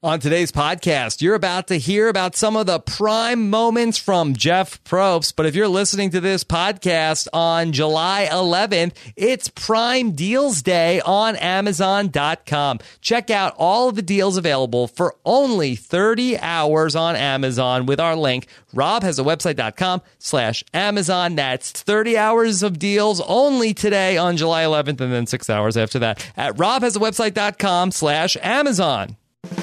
On today's podcast, you're about to hear about some of the prime moments from Jeff Probst. But if you're listening to this podcast on July 11th, it's Prime Deals Day on Amazon.com. Check out all of the deals available for only 30 hours on Amazon with our link. Rob has a website.com/Amazon. That's 30 hours of deals only today on July 11th and then 6 hours after that at robhasawebsite.com/Amazon.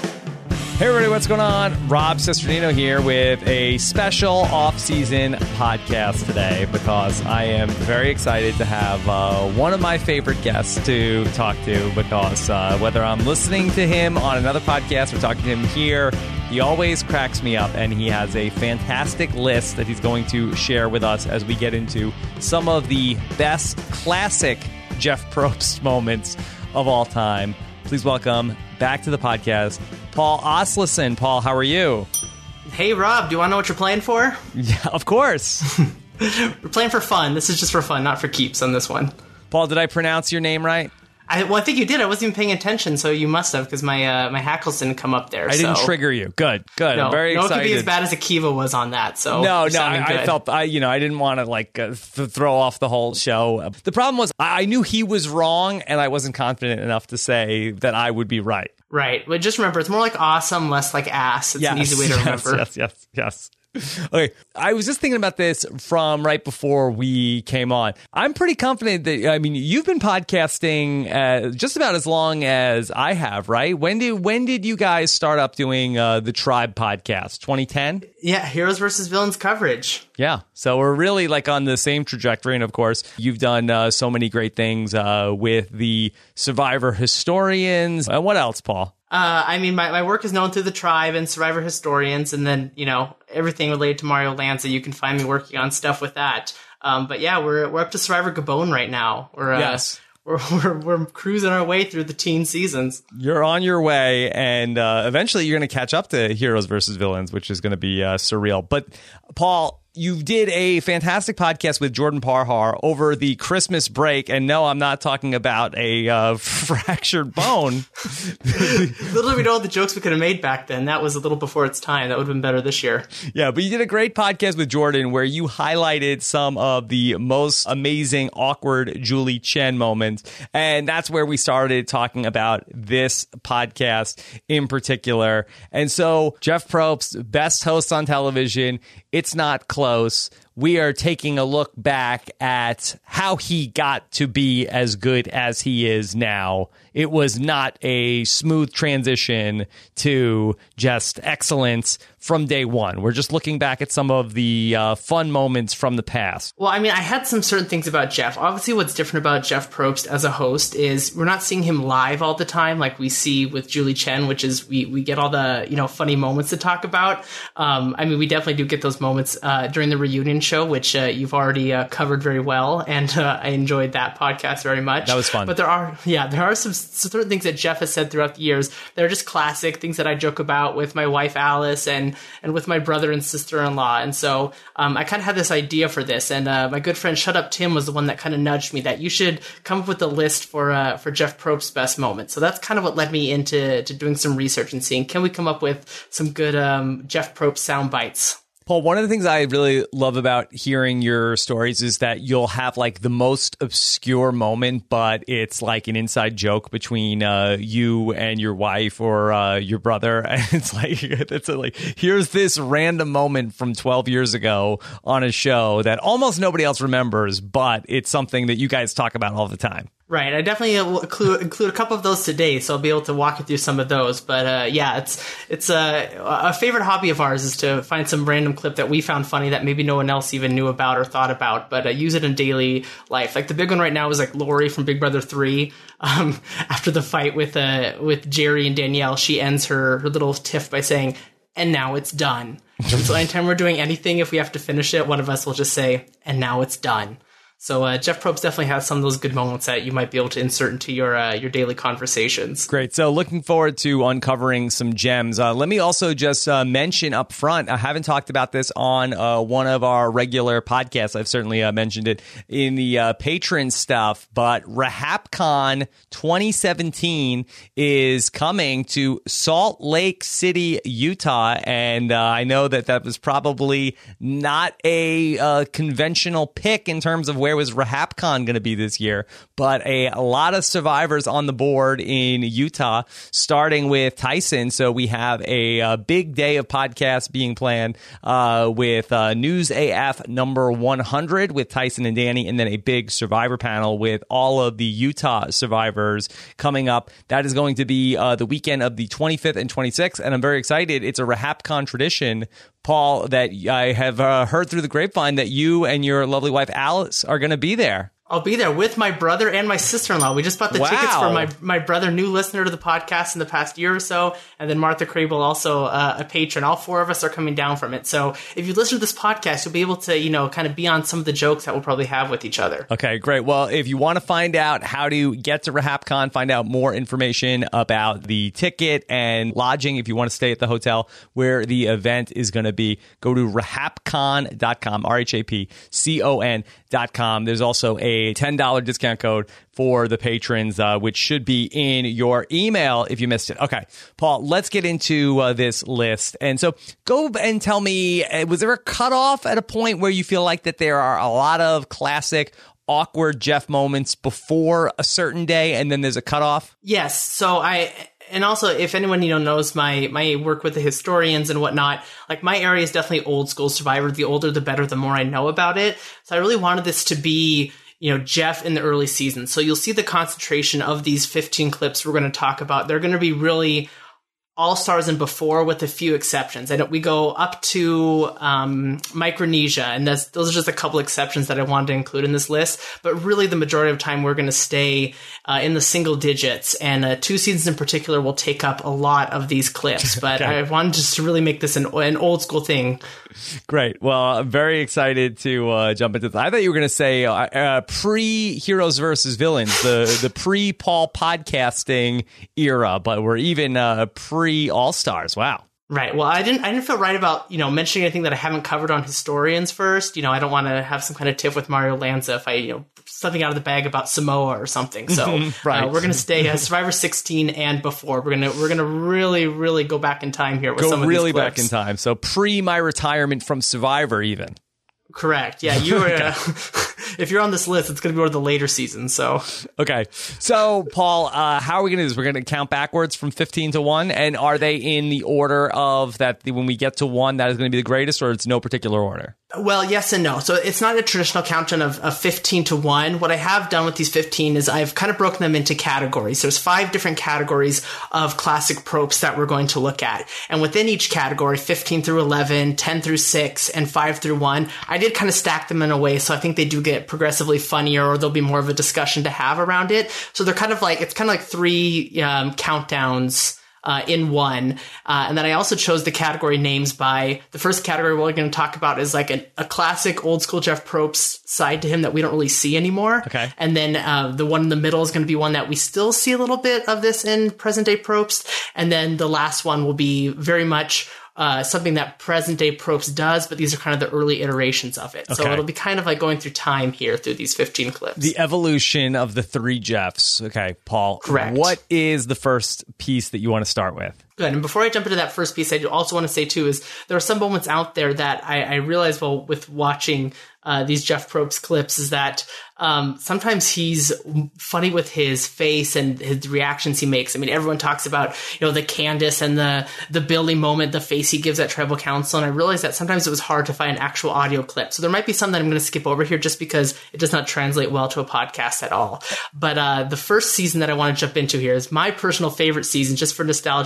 Hey everybody, what's going on? Rob Cesternino here with a special off-season podcast today because I am very excited to have one of my favorite guests to talk to because whether I'm listening to him on another podcast or talking to him here, he always cracks me up, and he has a fantastic list that he's going to share with us as we get into some of the best classic Jeff Probst moments of all time. Please welcome back to the podcast, Paul Asleson. Paul, how are you? Hey, Rob, do you want to know what you're playing for? Yeah, of course. We're playing for fun. This is just for fun, not for keeps on this one. Paul, did I pronounce your name right? I think you did. I wasn't even paying attention, so you must have, because my hackles didn't come up there. I didn't trigger you. Good. No, I'm very excited. No, it could be as bad as Akiva was on that. So no, I felt I didn't want to throw off the whole show. The problem was I knew he was wrong, and I wasn't confident enough to say that I would be right. Right. But just remember, it's more like awesome, less like ass. It's an easy way to remember. Yes. Okay, I was just thinking about this from right before we came on. I'm pretty confident that, you've been podcasting just about as long as I have, right? When did you guys start up doing the Tribe podcast? 2010? Yeah, Heroes versus Villains coverage. Yeah, so we're really on the same trajectory. And of course, you've done so many great things with the Survivor Historians. What else, Paul? My work is known through the Tribe and Survivor Historians, and then, everything related to Mario Lanza. You can find me working on stuff with that. But yeah, we're up to Survivor Gabon right now. Yes. We're cruising our way through the teen seasons. You're on your way, and eventually you're going to catch up to Heroes versus Villains, which is going to be surreal. But Paul, you did a fantastic podcast with Jordan Parhar over the Christmas break, and no, I'm not talking about a fractured bone. Little did we know the jokes we could have made back then. That was a little before its time. That would have been better this year. Yeah, but you did a great podcast with Jordan where you highlighted some of the most amazing, awkward Julie Chen moments, and that's where we started talking about this podcast in particular. And so, Jeff Probst, best host on television, it's not close. We are taking a look back at how he got to be as good as he is now. It was not a smooth transition to just excellence from day one. We're just looking back at some of the fun moments from the past. Well, I had some certain things about Jeff. Obviously, what's different about Jeff Probst as a host is we're not seeing him live all the time like we see with Julie Chen, which is we get all the funny moments to talk about. We definitely do get those moments during the reunion show, which you've already covered very well, and I enjoyed that podcast very much. That was fun. But there are some certain things that Jeff has said throughout the years that are just classic things that I joke about with my wife Alice and with my brother and sister-in-law. And so I kind of had this idea for this, and my good friend Shut Up Tim was the one that kind of nudged me that you should come up with a list for Jeff Probst's best moments. So that's kind of what led me into doing some research and seeing, can we come up with some good Jeff Probst sound bites? Paul, one of the things I really love about hearing your stories is that you'll have the most obscure moment, but it's like an inside joke between you and your wife or your brother. And it's here's this random moment from 12 years ago on a show that almost nobody else remembers, but it's something that you guys talk about all the time. Right. I definitely will include a couple of those today, so I'll be able to walk you through some of those. But it's a favorite hobby of ours is to find some random clip that we found funny that maybe no one else even knew about or thought about, but use it in daily life. Like the big one right now is Lori from Big Brother 3. After the fight with Jerry and Danielle, she ends her little tiff by saying, "And now it's done." And so anytime we're doing anything, if we have to finish it, one of us will just say, "And now it's done." So Jeff Probst definitely has some of those good moments that you might be able to insert into your daily conversations. Great. So looking forward to uncovering some gems. Let me also just mention up front, I haven't talked about this on one of our regular podcasts. I've certainly mentioned it in the patron stuff, but RHAPCon 2017 is coming to Salt Lake City, Utah. And I know that was probably not a conventional pick in terms of where was RHAPCon going to be this year, but a lot of survivors on the board in Utah, starting with Tyson. So we have a big day of podcasts being planned with News AF number 100 with Tyson and Danny, and then a big survivor panel with all of the Utah survivors coming up. That is going to be the weekend of the 25th and 26th, and I'm very excited. It's a RHAPCon tradition, Paul, that I have heard through the grapevine that you and your lovely wife Alice are going to be there. I'll be there with my brother and my sister-in-law. We just bought the tickets for my brother, new listener to the podcast in the past year or so, and then Martha Crable, also a patron. All four of us are coming down from it. So if you listen to this podcast, you'll be able to, kind of be on some of the jokes that we'll probably have with each other. Okay, great. Well, if you want to find out how to get to RHAPCon, find out more information about the ticket and lodging, if you want to stay at the hotel where the event is going to be, go to RHAPCon.com, RHAPCon.com. There's also a $10 discount code for the patrons, which should be in your email if you missed it. Okay, Paul, let's get into this list. And so go and tell me, was there a cutoff at a point where you feel like that there are a lot of classic awkward Jeff moments before a certain day and then there's a cutoff? Yes. So and also, if anyone, knows my work with the historians and whatnot, like my area is definitely old school Survivor. The older, the better, the more I know about it. So I really wanted this to be, Jeff in the early season. So you'll see the concentration of these 15 clips we're going to talk about. They're going to be really all-stars and before, with a few exceptions. We go up to Micronesia, and those are just a couple exceptions that I wanted to include in this list. But really, the majority of time, we're going to stay in the single digits, and 2 seasons in particular will take up a lot of these clips. But okay. I wanted just to really make this an old-school thing. Great. Well, I'm very excited to jump into this. I thought you were going to say pre-Heroes versus Villains, the pre-Paul podcasting era, but we're even pre-All-Stars. Wow. Right. Well, I didn't feel right about, mentioning anything that I haven't covered on historians first. I don't want to have some kind of tiff with Mario Lanza if I, something out of the bag about Samoa or something. So right. We're going to stay Survivor 16 and before. We're going to really, really go back in time here with some of these clips. Go really back in time. So pre my retirement from Survivor even. Correct. Yeah, you were. If you're on this list, it's going to be one of the later seasons. So okay. So Paul, how are we going to do this? We're going to count backwards from 15 to 1, and are they in the order of that? When we get to 1, that is going to be the greatest, or it's no particular order? Well, yes and no. So it's not a traditional countdown of 15 to 1. What I have done with these 15 is I've kind of broken them into categories. There's 5 different categories of classic Probst that we're going to look at. And within each category, 15 through 11, 10 through 6, and 5 through 1, I did kind of stack them in a way so I think they do get progressively funnier, or there'll be more of a discussion to have around it. So they're kind of like, it's kind of like 3 countdowns in one. And then I also chose the category names by the first category we're going to talk about is like a classic old school Jeff Probst side to him that we don't really see anymore. Okay. And then the one in the middle is going to be one that we still see a little bit of this in present day Probst. And then the last one will be very much something that present day Probst does, but these are kind of the early iterations of it. Okay. So it'll be kind of like going through time here through these 15 clips. The evolution of the 3 Jeffs. Okay, Paul. Correct. What is the first piece that you want to start with? Good. And before I jump into that first piece, I also want to say too is there are some moments out there that I realized with watching these Jeff Probst clips is that sometimes he's funny with his face and his reactions he makes. I mean, everyone talks about, the Candace and the Billy moment, the face he gives at Tribal Council. And I realized that sometimes it was hard to find actual audio clips. So there might be some that I'm going to skip over here just because it does not translate well to a podcast at all. But the first season that I want to jump into here is my personal favorite season, just for nostalgic sake.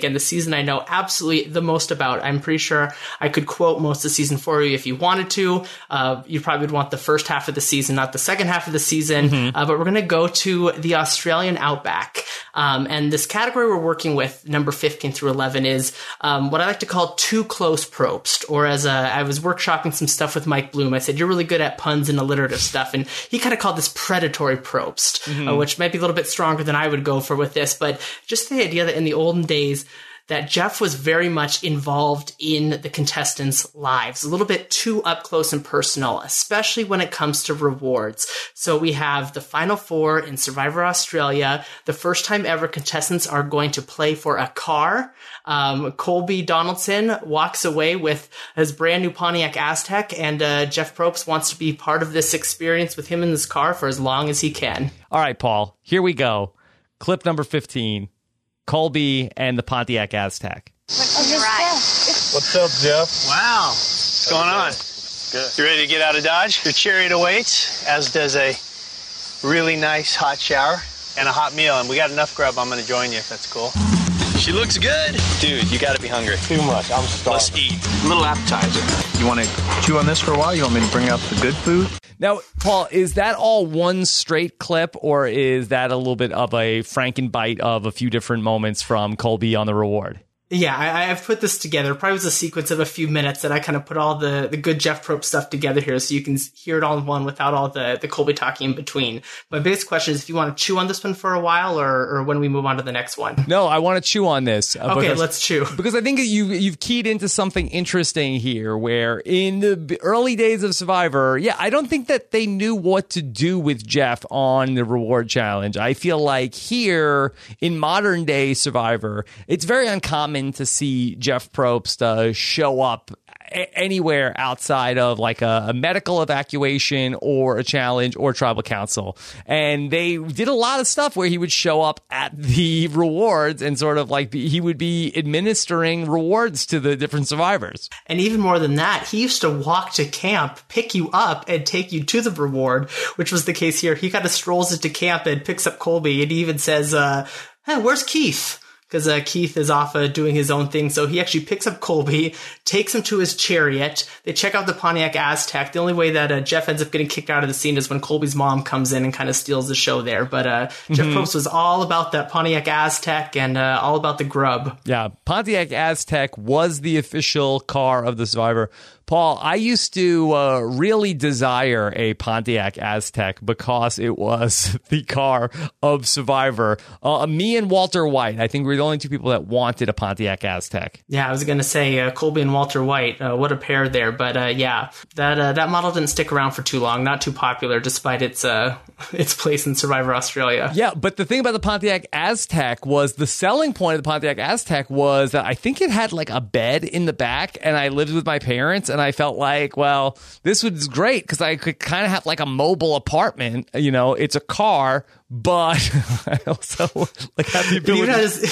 again, the season I know absolutely the most about. I'm pretty sure I could quote most of the season for you if you wanted to. You probably would want the first half of the season, not the second half of the season. But we're going to go to the Australian outback. And this category we're working with, number 15 through 11, is what I like to call too close Probst. Or as I was workshopping some stuff with Mike Bloom, I said, you're really good at puns and alliterative stuff. And he kind of called this predatory Probst, which might be a little bit stronger than I would go for with this. But just the idea that in the olden days, that Jeff was very much involved in the contestants' lives, a little bit too up close and personal, especially when it comes to rewards. So we have the Final Four in Survivor Australia. The first time ever contestants are going to play for a car. Colby Donaldson walks away with his brand new Pontiac Aztek, and Jeff Probst wants to be part of this experience with him in this car for as long as he can. All right, Paul, here we go. Clip number 15. Colby and the Pontiac Aztek. What's up, Jeff? Wow. What's going on? Good. You ready to get out of Dodge? Your chariot awaits, as does a really nice hot shower and a hot meal. And we got enough grub. I'm going to join you if that's cool. She looks good. Dude, you got to be hungry. Too much. I'm starving. Let's eat. A little appetizer. You want to chew on this for a while? You want me to bring out the good food? Now, Paul, is that all one straight clip, or is that a little bit of a Frankenbite of a few different moments from Colby on the reward? Yeah, I've put this together. Probably was a sequence of a few minutes that I kind of put all the good Jeff Probst stuff together here so you can hear it all in one without all the Colby talking in between. My biggest question is if you want to chew on this one for a while or when we move on to the next one. No, I want to chew on this. Okay, let's chew. Because I think you've keyed into something interesting here where in the early days of Survivor, I don't think that they knew what to do with Jeff on the reward challenge. I feel like here in modern day Survivor, it's very uncommon to see Jeff Probst show up anywhere outside of like a medical evacuation or a challenge or tribal council. And they did a lot of stuff where he would show up at the rewards and sort of like he would be administering rewards to the different survivors. And even more than that, he used to walk to camp, pick you up and take you to the reward, which was the case here. He kind of strolls into camp and picks up Colby and he even says, hey, where's Keith? Because Keith is off doing his own thing. So he actually picks up Colby, takes him to his chariot. They check out the Pontiac Aztek. The only way that Jeff ends up getting kicked out of the scene is when Colby's mom comes in and kind of steals the show there. But Jeff Probst was all about that Pontiac Aztek and all about the grub. Yeah, Pontiac Aztek was the official car of the Survivor. Paul, I used to really desire a Pontiac Aztek because it was the car of Survivor. Me and Walter White, I think we were the only two people that wanted a Pontiac Aztek. Yeah, I was going to say Colby and Walter White, what a pair there. But that model didn't stick around for too long. Not too popular, despite its place in Survivor Australia. Yeah, but the thing about the Pontiac Aztek was the selling point of the Pontiac Aztek was that I think it had like a bed in the back, and I lived with my parents, and I felt like, well, this was great because I could kind of have like a mobile apartment. You know, it's a car, but I also like have the ability.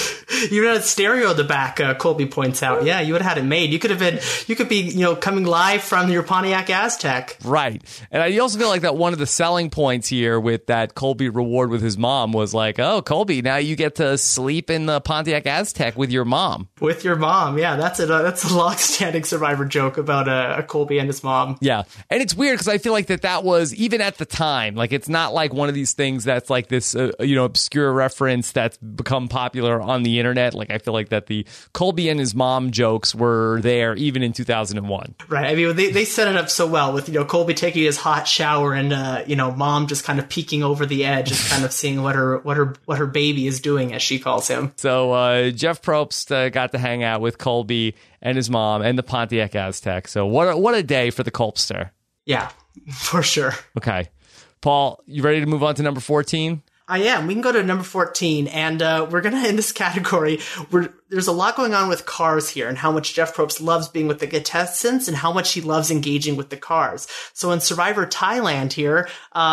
You had a stereo in the back. Colby points out. Yeah, you would have had it made. You could be coming live from your Pontiac Aztek. Right, and I also feel like that one of the selling points here with that Colby reward with his mom was like, oh, Colby, now you get to sleep in the Pontiac Aztek with your mom. With your mom, yeah, that's a long-standing Survivor joke about a Colby and his mom. Yeah, and it's weird because I feel like that was even at the time, like it's not like one of these things that's like this obscure reference that's become popular on the internet. Like I feel like that the Colby and his mom jokes were there even in 2001. Right. I mean, they set it up so well with Colby taking his hot shower and mom just kind of peeking over the edge, just kind of seeing what her baby is doing, as she calls him. So Jeff Probst got to hang out with Colby and his mom and the Pontiac Aztek. So what a day for the Colpster. Yeah, for sure. Okay. Paul, you ready to move on to number 14? I am. We can go to number 14, and we're going to, in this category, there's a lot going on with cars here and how much Jeff Probst loves being with the contestants and how much he loves engaging with the cars. So in Survivor Thailand here,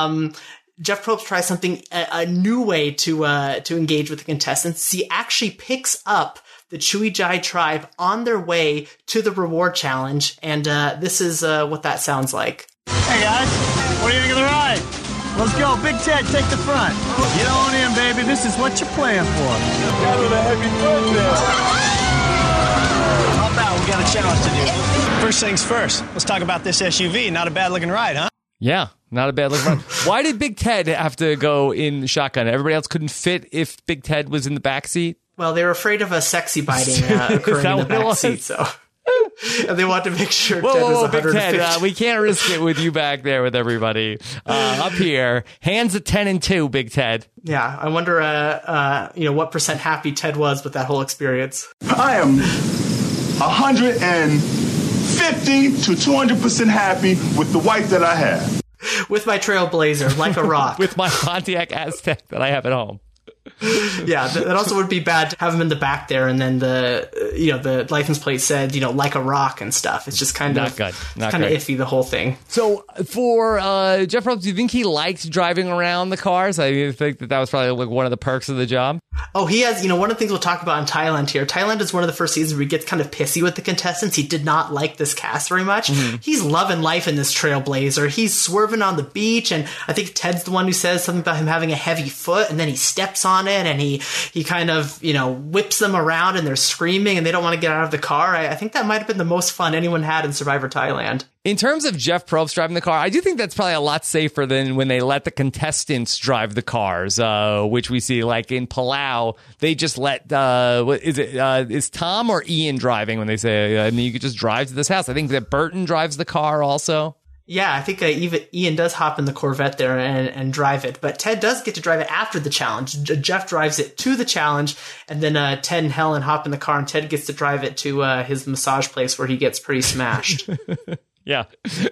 Jeff Probst tries something, a new way to engage with the contestants. He actually picks up the Chewy Jai tribe on their way to the reward challenge, and this is what that sounds like. Hey guys, what do you think of the ride? Let's go. Big Ted, take the front. Get on in, baby. This is what you're playing for. Got with a heavy foot there. Hop out. We got a challenge to do. First things first. Let's talk about this SUV. Not a bad looking ride, huh? Yeah, not a bad look. Why did Big Ted have to go in the shotgun? Everybody else couldn't fit if Big Ted was in the back seat? Well, they were afraid of a sexy biting occurring in the back seat, so... and they want to make sure Ted was 150. Big Ted, we can't risk it with you back there with everybody. Up here, hands at 10 and 2, Big Ted. Yeah, I wonder, what percent happy Ted was with that whole experience. I am 150 to 200% happy with the wife that I have. With my Trailblazer, like a rock. With my Pontiac Aztek that I have at home. Yeah, that also would be bad to have him in the back there, and then the license plate said, like a rock and stuff. It's just kind of good. Not kind of good. iffy, the whole thing. So for Jeff Probst, do you think he liked driving around the cars? I think that was probably like one of the perks of the job. Oh, he has, one of the things we'll talk about in Thailand here. Thailand is one of the first seasons where he gets kind of pissy with the contestants. He did not like this cast very much. Mm-hmm. He's loving life in this Trailblazer. He's swerving on the beach, and I think Ted's the one who says something about him having a heavy foot, and then he steps on it, and he kind of, whips them around, and they're screaming, and they don't want to get out of the car. I think that might have been the most fun anyone had in Survivor Thailand. In terms of Jeff Probst driving the car, I do think that's probably a lot safer than when they let the contestants drive the cars, which we see like in Palau. They just let, is Tom or Ian driving when they say, you could just drive to this house? I think that Burton drives the car also. Yeah, I think even Ian does hop in the Corvette there and drive it. But Ted does get to drive it after the challenge. Jeff drives it to the challenge, and then Ted and Helen hop in the car, and Ted gets to drive it to his massage place where he gets pretty smashed. Yeah.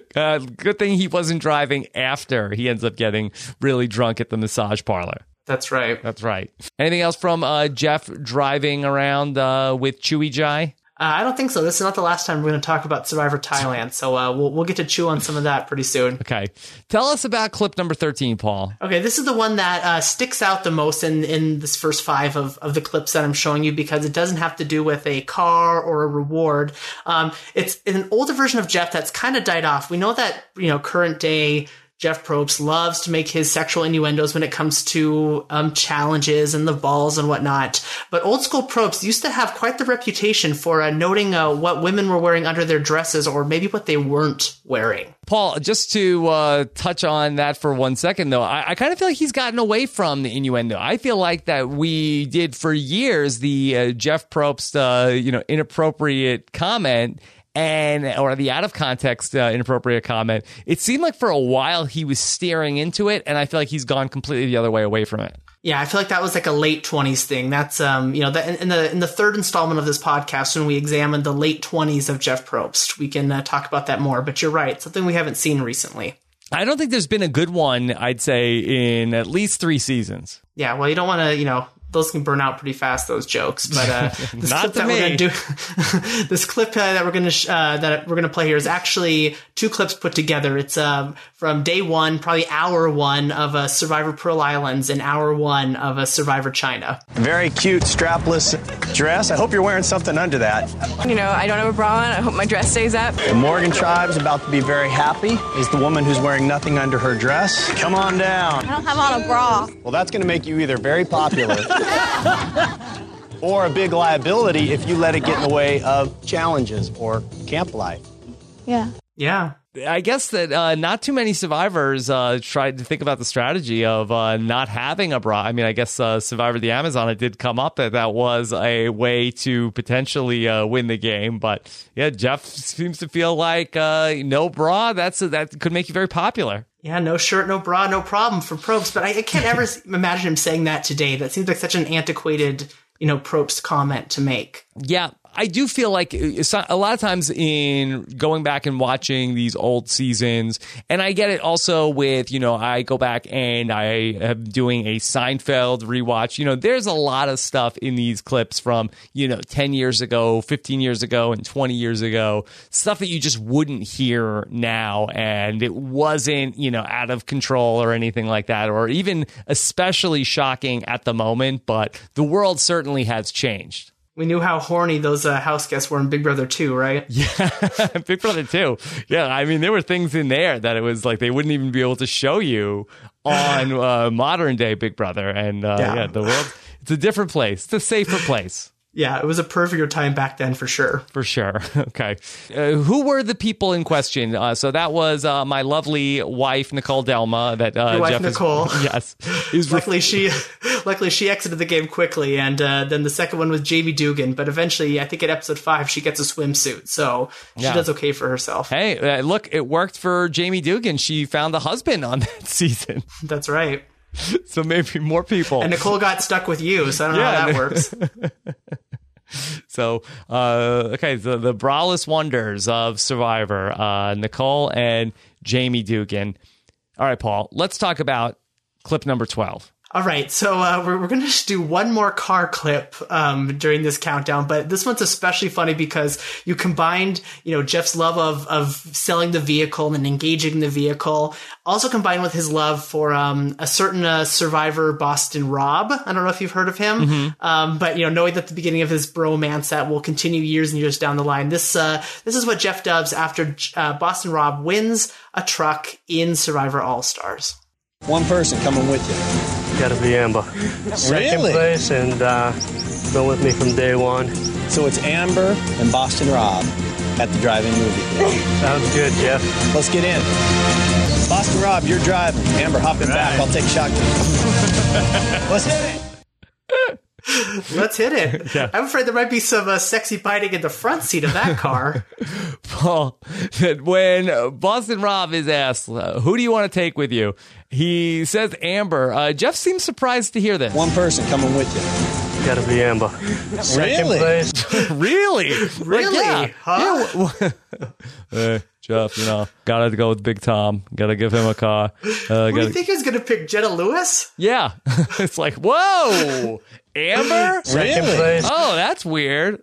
Good thing he wasn't driving after he ends up getting really drunk at the massage parlor. That's right. That's right. Anything else from Jeff driving around with Chewy Jai? I don't think so. This is not the last time we're going to talk about Survivor Thailand, so we'll get to chew on some of that pretty soon. Okay. Tell us about clip number 13, Paul. Okay, this is the one that sticks out the most in this first 5 of the clips that I'm showing you, because it doesn't have to do with a car or a reward. It's an older version of Jeff that's kind of died off. We know that, current day Jeff Probst loves to make his sexual innuendos when it comes to challenges and the balls and whatnot. But old school Probst used to have quite the reputation for noting what women were wearing under their dresses, or maybe what they weren't wearing. Paul, just to touch on that for 1 second, though, I kind of feel like he's gotten away from the innuendo. I feel like that we did for years the Jeff Probst, inappropriate comment, or the out of context inappropriate comment. It seemed like for a while he was steering into it, and I feel like he's gone completely the other way away from it. Yeah, I feel like that was like a late 20s thing. That's in the third installment of this podcast, when we examined the late 20s of Jeff Probst, we can talk about that more. But you're right, something we haven't seen recently. I don't think there's been a good one, I'd say, in at least 3 seasons. Yeah, well, you don't want to, those can burn out pretty fast, those jokes. But this Not clip to that me. we're going to do, this clip that we're going to play here is actually 2 clips put together. It's from day 1, probably hour 1 of Survivor Pearl Islands and hour 1 of Survivor China. Very cute strapless dress. I hope you're wearing something under that. I don't have a bra on. I hope my dress stays up. The Morgan tribe's about to be very happy. Is the woman who's wearing nothing under her dress. Come on down. I don't have on a bra. Well, that's going to make you either very popular or a big liability if you let it get in the way of challenges or camp life. Yeah. Yeah. I guess that not too many survivors tried to think about the strategy of not having a bra. I mean, I guess Survivor the Amazon, it did come up that was a way to potentially win the game. But yeah, Jeff seems to feel like no bra, that could make you very popular. Yeah, no shirt, no bra, no problem for Probst. But I can't ever imagine him saying that today. That seems like such an antiquated, Probst comment to make. Yeah, I do feel like a lot of times in going back and watching these old seasons, and I get it also with, I go back and I am doing a Seinfeld rewatch. There's a lot of stuff in these clips from, 10 years ago, 15 years ago, and 20 years ago, stuff that you just wouldn't hear now. And it wasn't, out of control or anything like that, or even especially shocking at the moment. But the world certainly has changed. We knew how horny those house guests were in Big Brother 2, right? Yeah, Big Brother 2. Yeah, I mean, there were things in there that it was like they wouldn't even be able to show you on modern day Big Brother. And the world, it's a different place. It's a safer place. Yeah, it was a perfect time back then for sure. For sure. Okay. Who were the people in question? So that was my lovely wife, Nicole Delma. That Your wife, Jeff Nicole. Is luckily she exited the game quickly. And then the second one was Jamie Dugan. But eventually, I think at episode 5, she gets a swimsuit. So she does okay for herself. Hey, look, it worked for Jamie Dugan. She found a husband on that season. That's right. So maybe more people. And Nicole got stuck with you, so I don't know how that works. So, the braless wonders of Survivor, Nicole and Jamie Dugan. All right, Paul, let's talk about clip number 12. All right, so we're going to do one more car clip during this countdown, but this one's especially funny because you combined, Jeff's love of selling the vehicle and engaging the vehicle, also combined with his love for a certain Survivor, Boston Rob. I don't know if you've heard of him, but knowing that the beginning of his bromance that will continue years and years down the line. This is what Jeff does after Boston Rob wins a truck in Survivor All-Stars. One person coming with you. Got to be Amber. Second place, and been with me from day one. So it's Amber and Boston Rob at the drive-in movie theater. Sounds good, Jeff. Let's get in. Boston Rob, you're driving. Amber, hop in back. I'll take shotgun. Let's hit it. Let's hit it. Yeah. I'm afraid there might be some sexy biting in the front seat of that car. Paul, when Boston Rob is asked, who do you want to take with you? He says Amber. Jeff seems surprised to hear this. One person coming with you. Got to be Amber. Second place. Really? Really? Like, huh? Hey, Jeff, gotta go with Big Tom. Gotta give him a car. What do you think he was going to pick Jenna Lewis? Yeah. It's like, whoa, Amber? Second place. Oh, that's weird.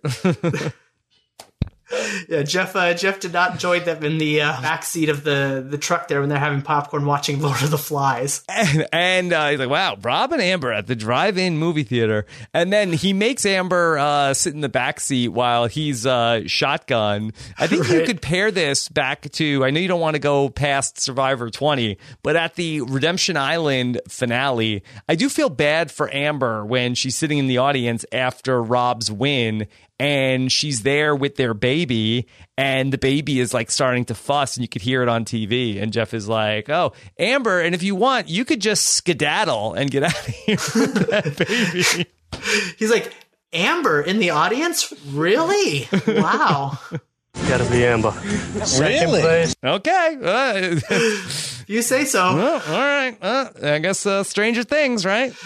Yeah, Jeff did not join them in the backseat of the truck there when they're having popcorn watching Lord of the Flies. And he's like, wow, Rob and Amber at the drive-in movie theater. And then he makes Amber sit in the backseat while he's shotgun. I think you could pair this back to, I know you don't want to go past Survivor 20, but at the Redemption Island finale, I do feel bad for Amber when she's sitting in the audience after Rob's win and she's there with their baby, and the baby is like starting to fuss, and you could hear it on TV. And Jeff is like, "Oh, Amber, and if you want, you could just skedaddle and get out of here with that baby." He's like, "Amber in the audience? Really? Wow." Got to be Amber. Second place. Okay. You say so. Well, all right. I guess Stranger Things, right?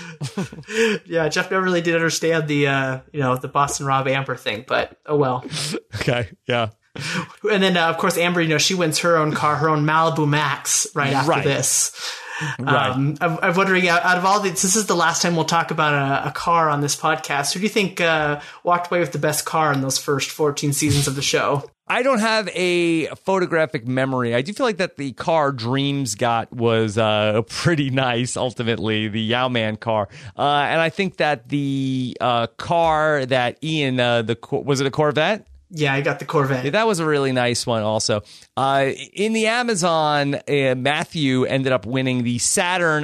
Yeah, Jeff never really did understand the Boston Rob Amber thing, but oh well. Okay, yeah. And then, of course, Amber, she wins her own car, her own Malibu Max right after this. Right. I'm wondering, out of all these, this is the last time we'll talk about a car on this podcast. Who do you think walked away with the best car in those first 14 seasons of the show? I don't have a photographic memory. I do feel like that the car Dreams got was pretty nice, ultimately, the Yao Man car. And I think that the car that Ian, was it a Corvette? Yeah, I got the Corvette. Yeah, that was a really nice one also. In the Amazon, Matthew ended up winning the Saturn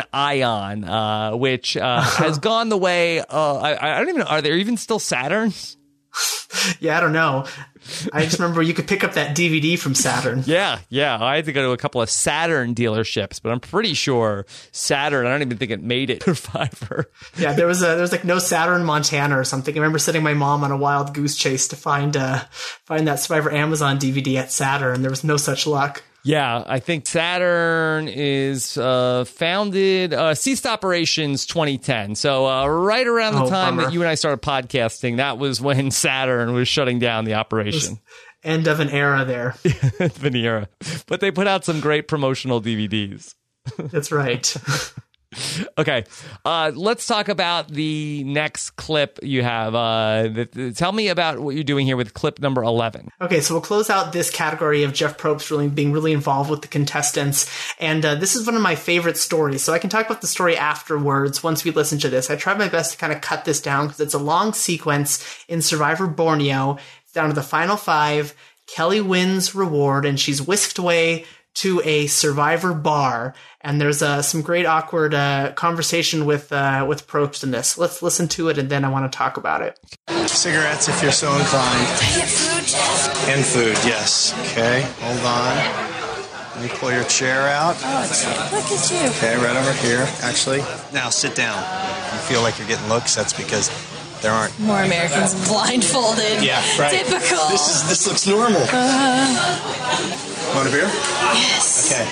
Ion, which has gone the way, I don't even know, are there even still Saturns? Yeah, I don't know. I just remember you could pick up that DVD from Saturn. Yeah. I had to go to a couple of Saturn dealerships, but I'm pretty sure Saturn, I don't even think it made it to Survivor. Yeah, there was like no Saturn Montana or something. I remember sending my mom on a wild goose chase to find that Survivor Amazon DVD at Saturn. There was no such luck. Yeah, I think Saturn is founded, ceased operations 2010. So right around the time that you and I started podcasting, that was when Saturn was shutting down the operation. End of an era there. An era. But they put out some great promotional DVDs. That's right. Okay, let's talk about the next clip you have. Tell me about what you're doing here with clip number 11. Okay, so we'll close out this category of Jeff Probst being really involved with the contestants. And this is one of my favorite stories. So I can talk about the story afterwards once we listen to this. I tried my best to kind of cut this down because it's a long sequence in Survivor Borneo. It's down to the final 5. Kelly wins reward, and she's whisked away to a Survivor bar, and there's some great awkward conversation with Probst in this. Let's listen to it, and then I want to talk about it. Cigarettes, if you're so inclined. Can I get food, Jeff? And food, yes. Okay, hold on. Let me pull your chair out. Oh, look at you. Okay, right over here, actually. Now sit down. If you feel like you're getting looks, that's because there aren't More Americans blindfolded. Yeah, right. Typical. This looks normal. Want a beer? Yes. Okay.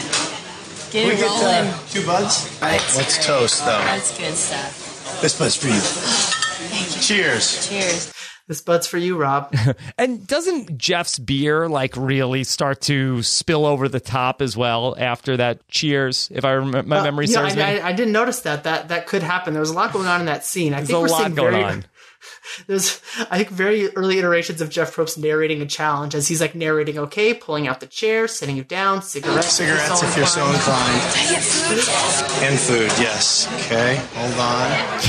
Get We it get rolling. 2 buds. That's Let's great. toast, though. That's good stuff. This bud's for you. Thank you. Cheers. Cheers. This bud's for you, Rob. And doesn't Jeff's beer like really start to spill over the top as well after that cheers? If I remember, my memory serves me. I didn't notice that could happen. There was a lot going on in that scene. There's a lot going on. There's, I think, very early iterations of Jeff Probst narrating a challenge as he's like narrating, okay, pulling out the chair, sitting you down, cigarettes If you're so inclined. Can I get food, Jeff? And food, yes. Okay, hold on.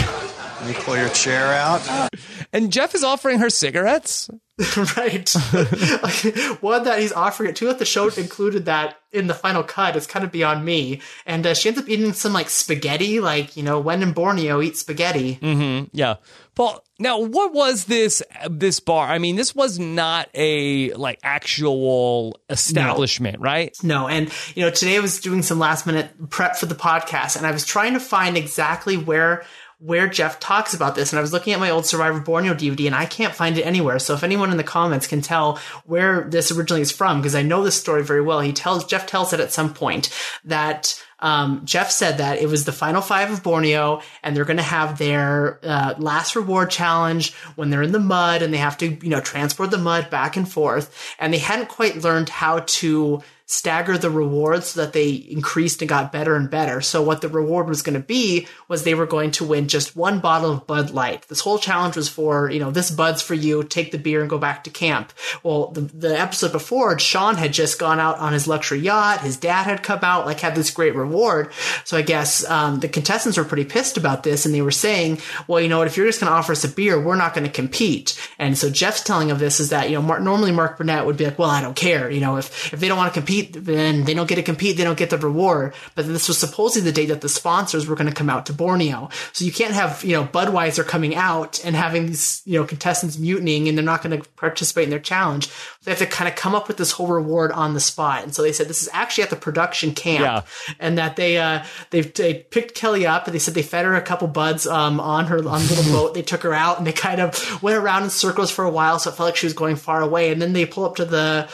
Let me pull your chair out. And Jeff is offering her cigarettes. Right. Like, one that he's offering it to, that the show included that in the final cut is kind of beyond me. And she ends up eating some like spaghetti, like, when in Borneo, eat spaghetti. Mm-hmm. Yeah. Paul, now what was this bar? I mean, this was not a like actual establishment, right? No. And, today I was doing some last minute prep for the podcast, and I was trying to find exactly where Jeff talks about this. And I was looking at my old Survivor Borneo DVD, and I can't find it anywhere. So if anyone in the comments can tell where this originally is from, because I know this story very well, Jeff tells it at some point that Jeff said that it was the final 5 of Borneo, and they're going to have their last reward challenge when they're in the mud, and they have to, transport the mud back and forth. And they hadn't quite learned how to stagger the rewards so that they increased and got better and better. So what the reward was going to be was they were going to win just 1 bottle of Bud Light. This whole challenge was for, this Bud's for you, take the beer and go back to camp. Well, the episode before, Sean had just gone out on his luxury yacht. His dad had come out, had this great reward. So I guess the contestants were pretty pissed about this, and they were saying, well, if you're just going to offer us a beer, we're not going to compete. And so Jeff's telling of this is that, normally Mark Burnett would be like, well, I don't care. If they don't want to compete, then they don't get to compete, they don't get the reward. But this was supposedly the day that the sponsors were going to come out to Borneo. So you can't have, Budweiser coming out and having these, contestants mutinying, and they're not going to participate in their challenge. So they have to kind of come up with this whole reward on the spot. And so they said this is actually at the production camp, and that they picked Kelly up, and they said they fed her a couple buds on the little boat. They took her out, and they kind of went around in circles for a while, so it felt like she was going far away. And then they pull up to the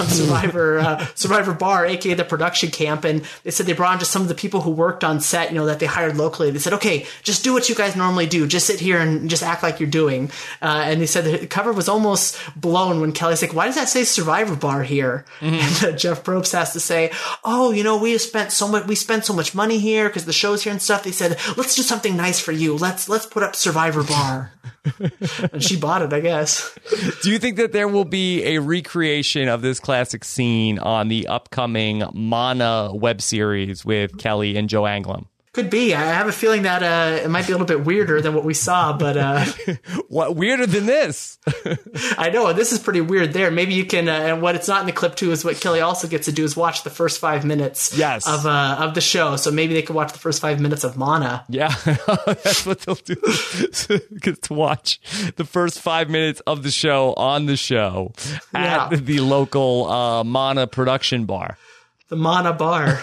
Survivor bar, aka the production camp, and they said they brought on just some of the people who worked on set, that they hired locally. They said, okay, just do what you guys normally do. Just sit here and just act like you're doing. And they said the cover was almost blown when Kelly's like, why does that say Survivor Bar here? Mm-hmm. And Jeff Probst has to say, oh, we spent so much money here because the show's here and stuff. They said, let's do something nice for you. Let's put up Survivor Bar. And she bought it, I guess. Do you think that there will be a recreation of this classic scene on the upcoming Mana web series with Kelly and Joe Anglem? Could be. I have a feeling that it might be a little bit weirder than what we saw, but what weirder than this? I know this is pretty weird. There, maybe you can. And what it's not in the clip too is what Kelly also gets to do is watch the first 5 minutes. Yes. of the show. So maybe they could watch the first 5 minutes of Mana. Yeah, that's what they'll do. Get to watch the first 5 minutes of the show on the show at the local Mana production bar. The Mana Bar.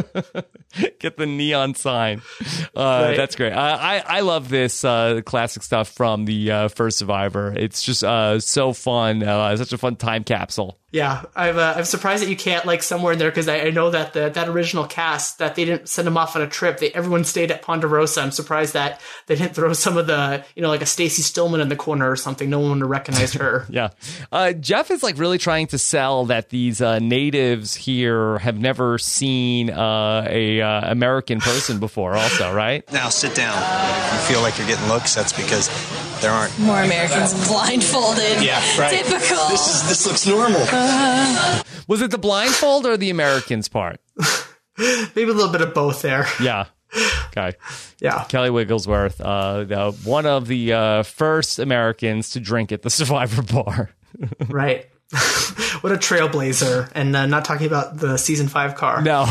Get the neon sign. Right. That's great. I love this classic stuff from the first Survivor. It's just so fun. Such a fun time capsule. Yeah, I'm surprised that you can't somewhere in there, because I know that that original cast, that they didn't send them off on a trip. Everyone stayed at Ponderosa. I'm surprised that they didn't throw some of the like a Stacey Stillman in the corner or something. No one would have recognized her. Yeah, Jeff is really trying to sell that these natives here have never seen a American person before. Also, right? Now sit down. If you feel like you're getting looks, that's because there aren't More Americans blindfolded. Yeah, right. Typical. This looks normal. Was it the blindfold or the Americans part? Maybe a little bit of both there. Yeah. Okay. Yeah. Kelly Wigglesworth, one of the first Americans to drink at the Survivor Bar. Right. What a trailblazer. And not talking about the season 5 car. No.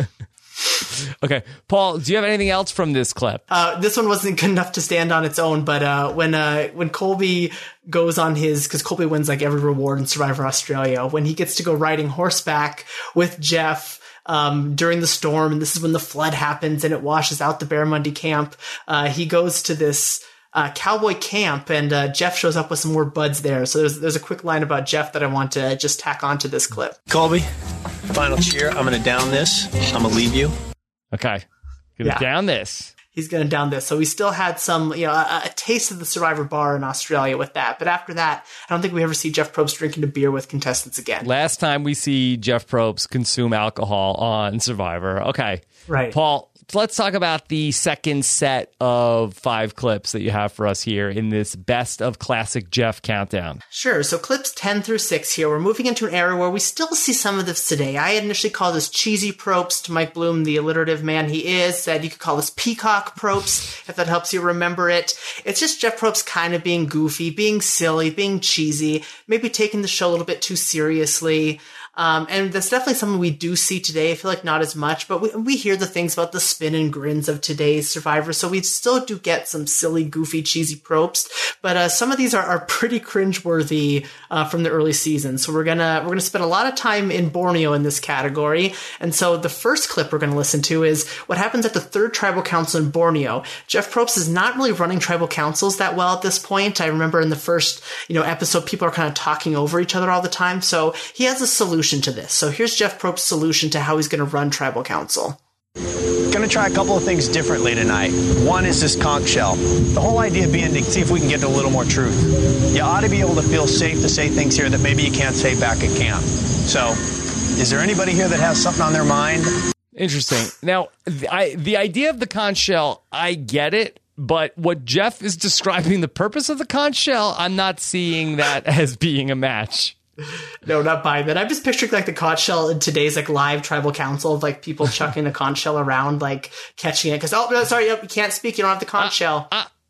Okay. Paul, do you have anything else from this clip? This one wasn't good enough to stand on its own, but when Colby goes on because Colby wins like every reward in Survivor Australia, when he gets to go riding horseback with Jeff during the storm, and this is when the flood happens and it washes out the Barramundi camp, he goes to this cowboy camp, and Jeff shows up with some more buds there. So there's a quick line about Jeff that I want to just tack onto this clip. Colby, final cheer. I'm going to down this. I'm going to leave you. Okay. Gonna down this. He's going to down this. So we still had some, a taste of the Survivor bar in Australia with that. But after that, I don't think we ever see Jeff Probst drinking a beer with contestants again. Last time we see Jeff Probst consume alcohol on Survivor. Okay. Right. Paul, let's talk about the second set of 5 clips that you have for us here in this best of classic Jeff countdown. Sure. So clips 10 through 6 here. We're moving into an era where we still see some of this today. I had initially called this cheesy Probst. Mike Bloom, the alliterative man he is, said you could call this peacock Probst, if that helps you remember it. It's just Jeff Probst kind of being goofy, being silly, being cheesy, maybe taking the show a little bit too seriously. And that's definitely something we do see today. I feel like not as much, but we hear the things about the spin and grins of today's Survivor. So we still do get some silly, goofy, cheesy Probst. But some of these are pretty cringeworthy from the early seasons. So we're gonna spend a lot of time in Borneo in this category. And so the first clip we're gonna listen to is what happens at the 3rd Tribal Council in Borneo. Jeff Probst is not really running tribal councils that well at this point. I remember in the first episode, people are kind of talking over each other all the time. So he has a solution to this. So here's Jeff Probst's solution to how he's going to run tribal council. Going to try a couple of things differently tonight. One is this conch shell. The whole idea being to see if we can get a little more truth. You ought to be able to feel safe to say things here that maybe you can't say back at camp. So, is there anybody here that has something on their mind? Interesting. Now, the idea of the conch shell, I get it. But what Jeff is describing, the purpose of the conch shell, I'm not seeing that as being a match. No, not buying that. I'm just picturing like the conch shell in today's like live tribal council of like people chucking a conch shell around, like catching it. Because, oh, no, sorry, you can't speak. You don't have the conch shell.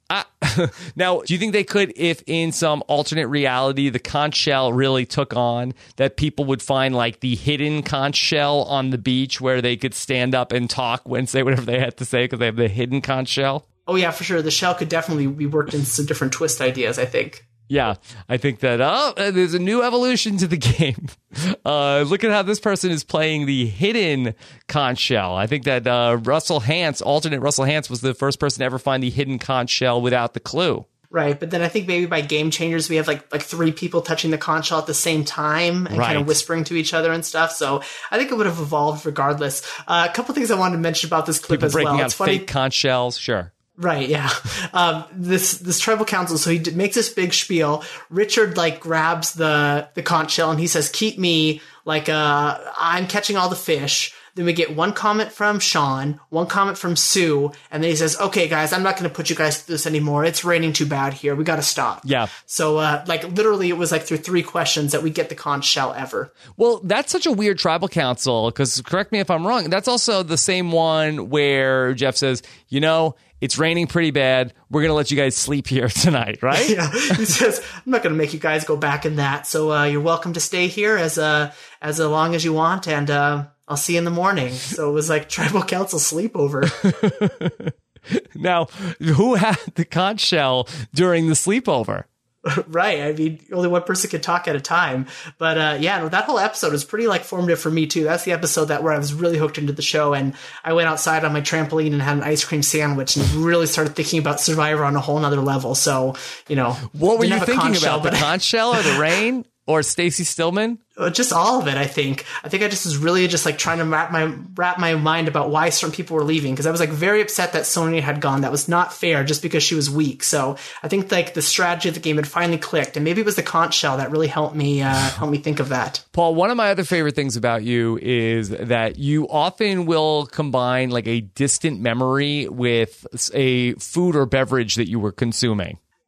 Now, do you think they could, if in some alternate reality, the conch shell really took on, that people would find like the hidden conch shell on the beach where they could stand up and talk and say whatever they had to say because they have the hidden conch shell? Oh, yeah, for sure. The shell could definitely be worked in some different twist ideas, I think. Yeah, I think that, there's a new evolution to the game. Look at how this person is playing the hidden conch shell. I think that alternate Russell Hantz was the first person to ever find the hidden conch shell without the clue. Right, but then I think maybe by Game Changers we have like 3 people touching the conch shell at the same time and kind of whispering to each other and stuff. So I think it would have evolved regardless. A couple things I wanted to mention about this clip people as well. Breaking out it's funny. Fake conch shells, sure. Right, yeah. This tribal council, so he makes this big spiel. Richard like grabs the conch shell and he says, "Keep me, like I'm catching all the fish." Then we get one comment from Sean, one comment from Sue, and then he says, "Okay, guys, I'm not going to put you guys through this anymore. It's raining too bad here. We got to stop." Yeah. So, like, literally, it was like through 3 questions that we get the conch shell ever. Well, that's such a weird tribal council, because correct me if I'm wrong, that's also the same one where Jeff says, it's raining pretty bad. We're going to let you guys sleep here tonight, right? Yeah. He says, "I'm not going to make you guys go back in that. So you're welcome to stay here as long as you want, and I'll see you in the morning." So it was like tribal council sleepover. Now, who had the conch shell during the sleepover? Right. I mean, only one person could talk at a time. But that whole episode was pretty like formative for me too. That's the episode where I was really hooked into the show, and I went outside on my trampoline and had an ice cream sandwich and really started thinking about Survivor on a whole nother level. So, what were you thinking about? The conch shell or the rain or Stacey Stillman? Just all of it, I think. I just was really just like trying to wrap my mind about why certain people were leaving, because I was like very upset that Sonya had gone. That was not fair just because she was weak. So I think like the strategy of the game had finally clicked, and maybe it was the conch shell that really helped me think of that. Paul, one of my other favorite things about you is that you often will combine like a distant memory with a food or beverage that you were consuming.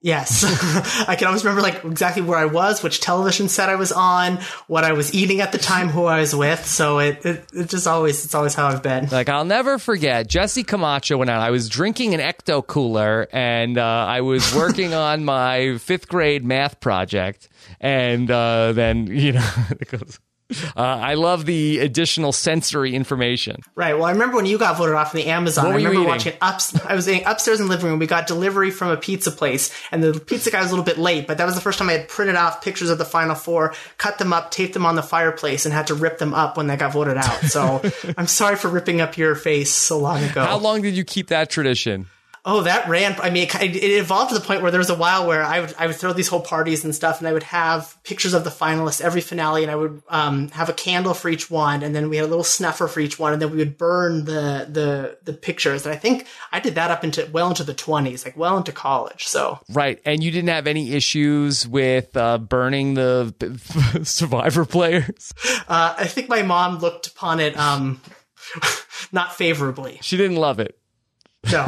Yes. I can always remember like exactly where I was, which television set I was on, what I was eating at the time, who I was with. So it's always how I've been. Like, I'll never forget, Jesse Camacho went out. I was drinking an Ecto Cooler, and I was working on my 5th grade math project. And then, you know, it goes... I love the additional sensory information. Right. Well, I remember when you got voted off in the Amazon. What were I remember you watching I was eating upstairs in the living room. We got delivery from a pizza place, and the pizza guy was a little bit late, but that was the first time I had printed off pictures of the Final Four, cut them up, taped them on the fireplace, and had to rip them up when they got voted out. So I'm sorry for ripping up your face so long ago. How long did you keep that tradition? Oh, that ran. I mean, it evolved to the point where there was a while where I would throw these whole parties and stuff, and I would have pictures of the finalists every finale, and I would have a candle for each one, and then we had a little snuffer for each one, and then we would burn the pictures. And I think I did that up into the 20s, like well into college. So right, and you didn't have any issues with burning the Survivor players? I think my mom looked upon it not favorably. She didn't love it. No.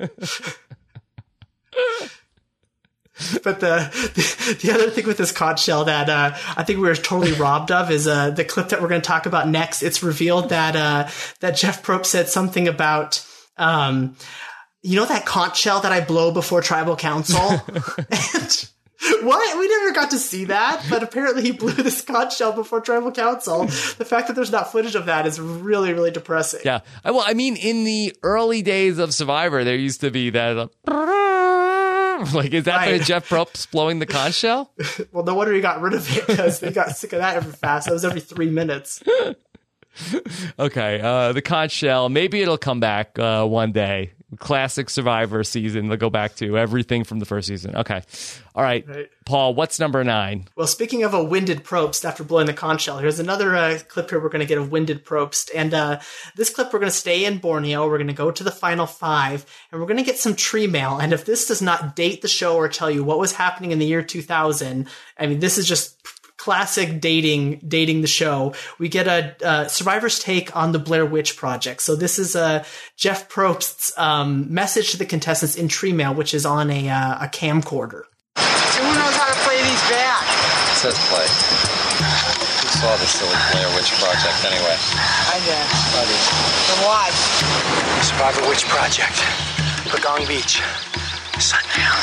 But the other thing with this conch shell that I think we were totally robbed of is the clip that we're going to talk about next. It's revealed that Jeff Probst said something about you know that conch shell that I blow before tribal council? And what? We never got to see that, but apparently he blew this conch shell before tribal council. The fact that there's not footage of that is really, really depressing. Yeah. Well, I mean, in the early days of Survivor, there used to be that, like, is that Right. the Jeff Probst blowing the conch shell? Well, no wonder he got rid of it, because they got sick of that every fast. That was every 3 minutes. Okay. The conch shell, maybe it'll come back one day. Classic Survivor season. They'll go back to everything from the first season. Okay. All right. Paul, what's number 9? Well, speaking of a winded Probst after blowing the conch shell, here's another clip here we're going to get of winded Probst. And this clip, we're going to stay in Borneo. We're going to go to the Final 5, and we're going to get some tree mail. And if this does not date the show or tell you what was happening in the year 2000, I mean, this is just classic dating the show. We get a Survivor's take on the Blair Witch Project. So this is Jeff Probst's message to the contestants in tree mail, which is on a camcorder. So who knows how to play these back? It says play. Who saw the silly Blair Witch Project anyway? I did. Then watch. Survivor Witch Project. Pagong Beach. Sundown.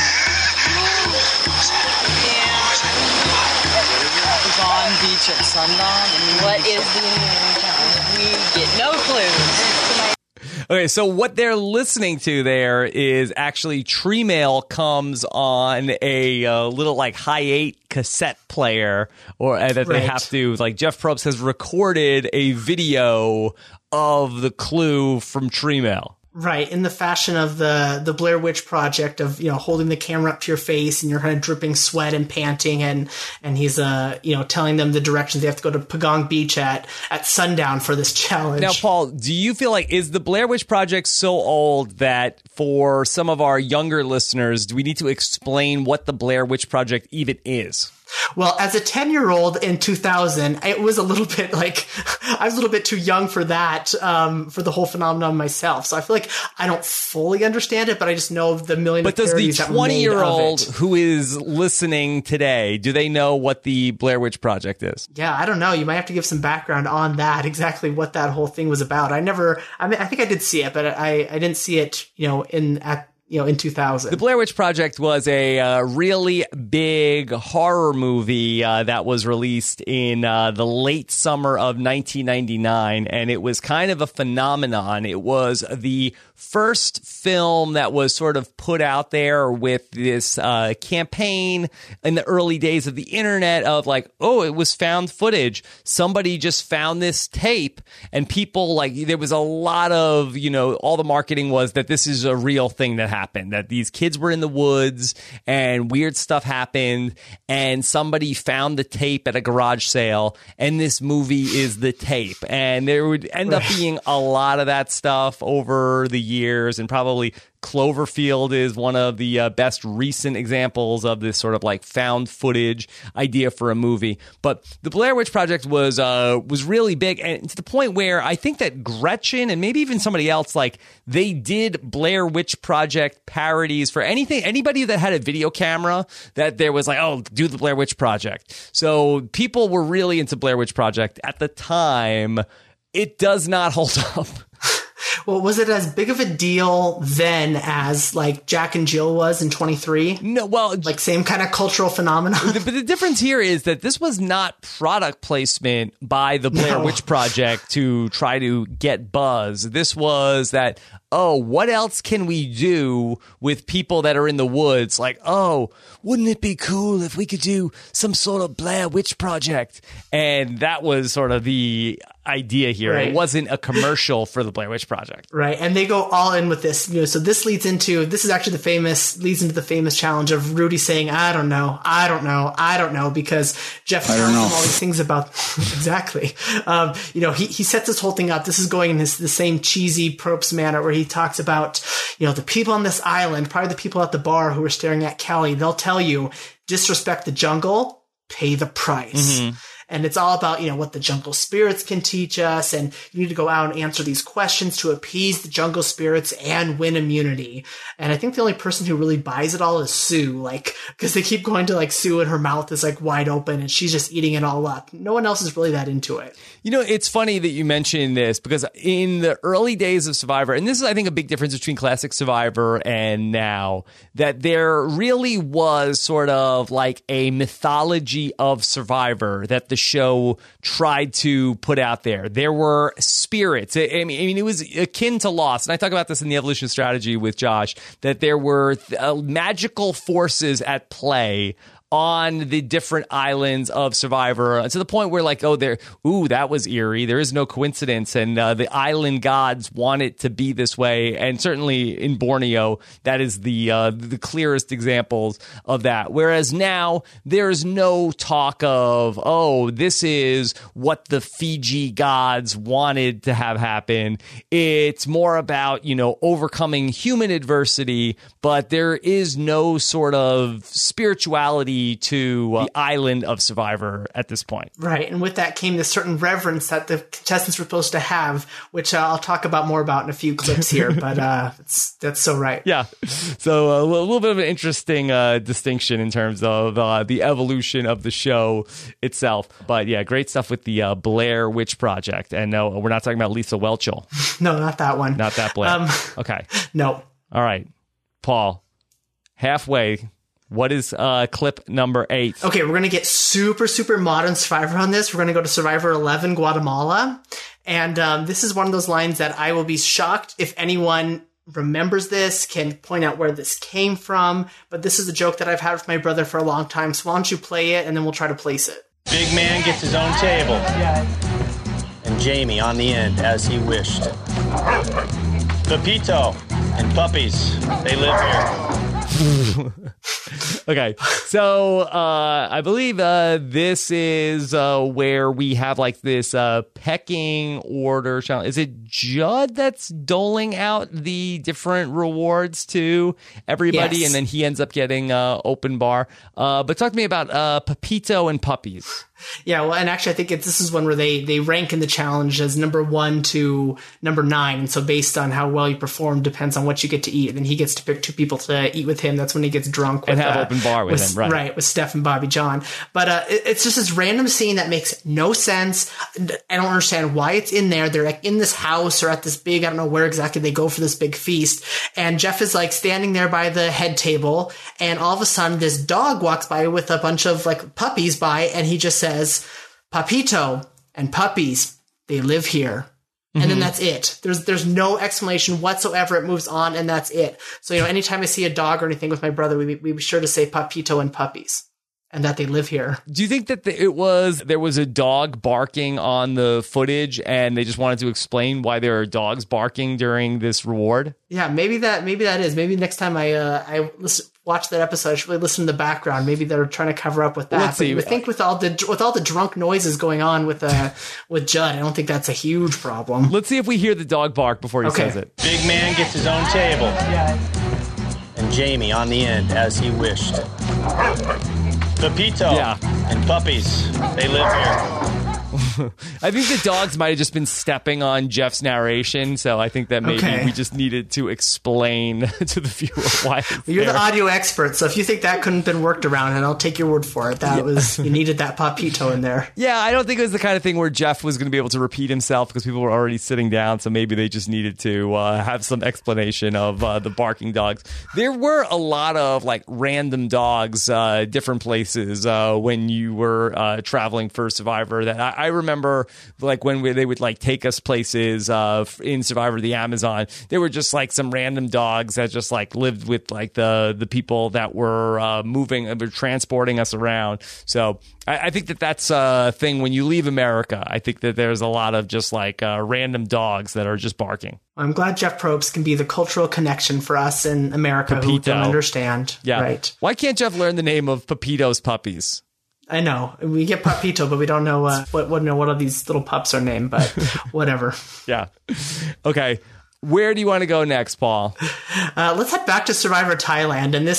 On beach at sundown. What is the Indian town? We get no clues. Okay, so what they're listening to there is actually tree mail comes on a little like Hi8 cassette player, or that they have to, like, Jeff Probst has recorded a video of the clue from tree mail. Right, in the fashion of the Blair Witch Project of, you know, holding the camera up to your face and you're kind of dripping sweat and panting, and he's telling them the directions they have to go to Pagong Beach at sundown for this challenge. Now, Paul, do you feel like, is the Blair Witch Project so old that for some of our younger listeners, do we need to explain what the Blair Witch Project even is? Well, as a 10-year-old in 2000, it was a little bit like, I was a little bit too young for that, for the whole phenomenon myself. So I feel like I don't fully understand it, but I just know the million of parodies that were made of it. But does the 20-year-old who is listening today, do they know what the Blair Witch Project is? Yeah, I don't know. You might have to give some background on that, exactly what that whole thing was about. I think I did see it, but I didn't see it, in 2000. The Blair Witch Project was a really big horror movie that was released in the late summer of 1999, and it was kind of a phenomenon. It was the first film that was sort of put out there with this campaign in the early days of the internet of like, oh, it was found footage. Somebody just found this tape, and people, like, there was a lot of, all the marketing was that this is a real thing that happened, that these kids were in the woods and weird stuff happened and somebody found the tape at a garage sale and this movie is the tape. And there would end up being a lot of that stuff over the years, and probably Cloverfield is one of the best recent examples of this sort of like found footage idea for a movie. But the Blair Witch Project was really big, and to the point where I think that Gretchen and maybe even somebody else, like, they did Blair Witch Project parodies for anybody that had a video camera, that there was like, oh, do the Blair Witch Project. So people were really into Blair Witch Project at the time. It does not hold up. Well, was it as big of a deal then as like Jack and Jill was in 23? No, well, like same kind of cultural phenomenon. But the difference here is that this was not product placement by the Blair Witch Project to try to get buzz. This was that, oh, what else can we do with people that are in the woods? Like, oh, wouldn't it be cool if we could do some sort of Blair Witch Project? And that was sort of the idea here. Right. It wasn't a commercial for the Blair Witch Project. Right. And they go all in with this. So this leads into the famous challenge of Rudy saying, I don't know, because Jeff tells him all these things about exactly. He sets this whole thing up. This is going in the same cheesy Probst manner where he talks about, the people on this island, probably the people at the bar who are staring at Kelly, they'll tell you, disrespect the jungle, pay the price. Mm-hmm. And it's all about, what the jungle spirits can teach us. And you need to go out and answer these questions to appease the jungle spirits and win immunity. And I think the only person who really buys it all is Sue, because they keep going to Sue and her mouth is wide open and she's just eating it all up. No one else is really that into it. It's funny that you mentioned this because in the early days of Survivor, and this is, I think, a big difference between classic Survivor and now, that there really was sort of like a mythology of Survivor that the show tried to put out there. There were spirits. I mean, it was akin to Lost. And I talk about this in the Evolution Strategy with Josh, that there were magical forces at play on the different islands of Survivor, to the point where that was eerie. There is no coincidence. And the island gods want it to be this way. And certainly in Borneo, that is the clearest examples of that. Whereas now there's no talk of, oh, this is what the Fiji gods wanted to have happen. It's more about, overcoming human adversity, but there is no sort of spirituality to the island of Survivor at this point. Right. And with that came this certain reverence that the contestants were supposed to have, which I'll talk about more about in a few clips here, but that's so right. Yeah. So a little bit of an interesting distinction in terms of the evolution of the show itself. But yeah, great stuff with the Blair Witch Project. And no, we're not talking about Lisa Whelchel. No, not that one. Not that Blair. Okay. No. All right. Paul, halfway. What is clip number 8? Okay, we're going to get super, super modern Survivor on this. We're going to go to Survivor 11, Guatemala. And this is one of those lines that I will be shocked if anyone remembers this, can point out where this came from. But this is a joke that I've had with my brother for a long time. So why don't you play it, and then we'll try to place it. Big man gets his own table. And Jamie on the end, as he wished. Pepito and puppies, they live here. Okay, so I believe this is where we have this pecking order challenge. Is it Judd that's doling out the different rewards to everybody? Yes. And then he ends up getting open bar. But talk to me about Pepito and puppies. Yeah, well, and actually, I think this is one where they rank in the challenge as number 1 to number 9. And so based on how well you perform depends on what you get to eat. And then he gets to pick 2 people to eat with him. That's when he gets drunk. And have open bar with him, right? Right, with Steph and Bobby John. But it's just this random scene that makes no sense. I don't understand why it's in there. They're in this house or at this big, I don't know where exactly they go for this big feast. And Jeff is standing there by the head table. And all of a sudden, this dog walks by with a bunch of puppies by, and he just says, Papito and puppies, they live here. And then that's it. There's no explanation whatsoever. It moves on and that's it. So, anytime I see a dog or anything with my brother, we be sure to say Papito and puppies and that they live here. Do you think that there was a dog barking on the footage and they just wanted to explain why there are dogs barking during this reward? Yeah, maybe that is. Maybe next time I listen, watch that episode. I should really listen to the background. Maybe they're trying to cover up with that. Let's see. I think with all the drunk noises going on with Judd, I don't think that's a huge problem. Let's see if we hear the dog bark before he says it. Big man gets his own table. And Jamie on the end, as he wished. Pepito and puppies, they live here. I think the dogs might have just been stepping on Jeff's narration, so I think that maybe we just needed to explain to the viewer why it's You're there. the audio expert, so if you think that couldn't have been worked around, and I'll take your word for it, you needed that Papito in there. Yeah, I don't think it was the kind of thing where Jeff was going to be able to repeat himself because people were already sitting down, so maybe they just needed to have some explanation of the barking dogs. There were a lot of like random dogs, different places when you were traveling for Survivor that I remember like when they would like take us places in Survivor the Amazon. There were just like some random dogs that just like lived with like the people that were moving and were transporting us around. So I think that's a thing when you leave America. I think that there's a lot of just like random dogs that are just barking. I'm glad Jeff Probst can be the cultural connection for us in America who Pepito. don't understand. Yeah. Right. Why can't Jeff learn the name of Pepito's puppies? I know. We get Papito, but we don't know what all these little pups are named, but whatever. Yeah. Okay. Where do you want to go next, Paul? Let's head back to Survivor Thailand, and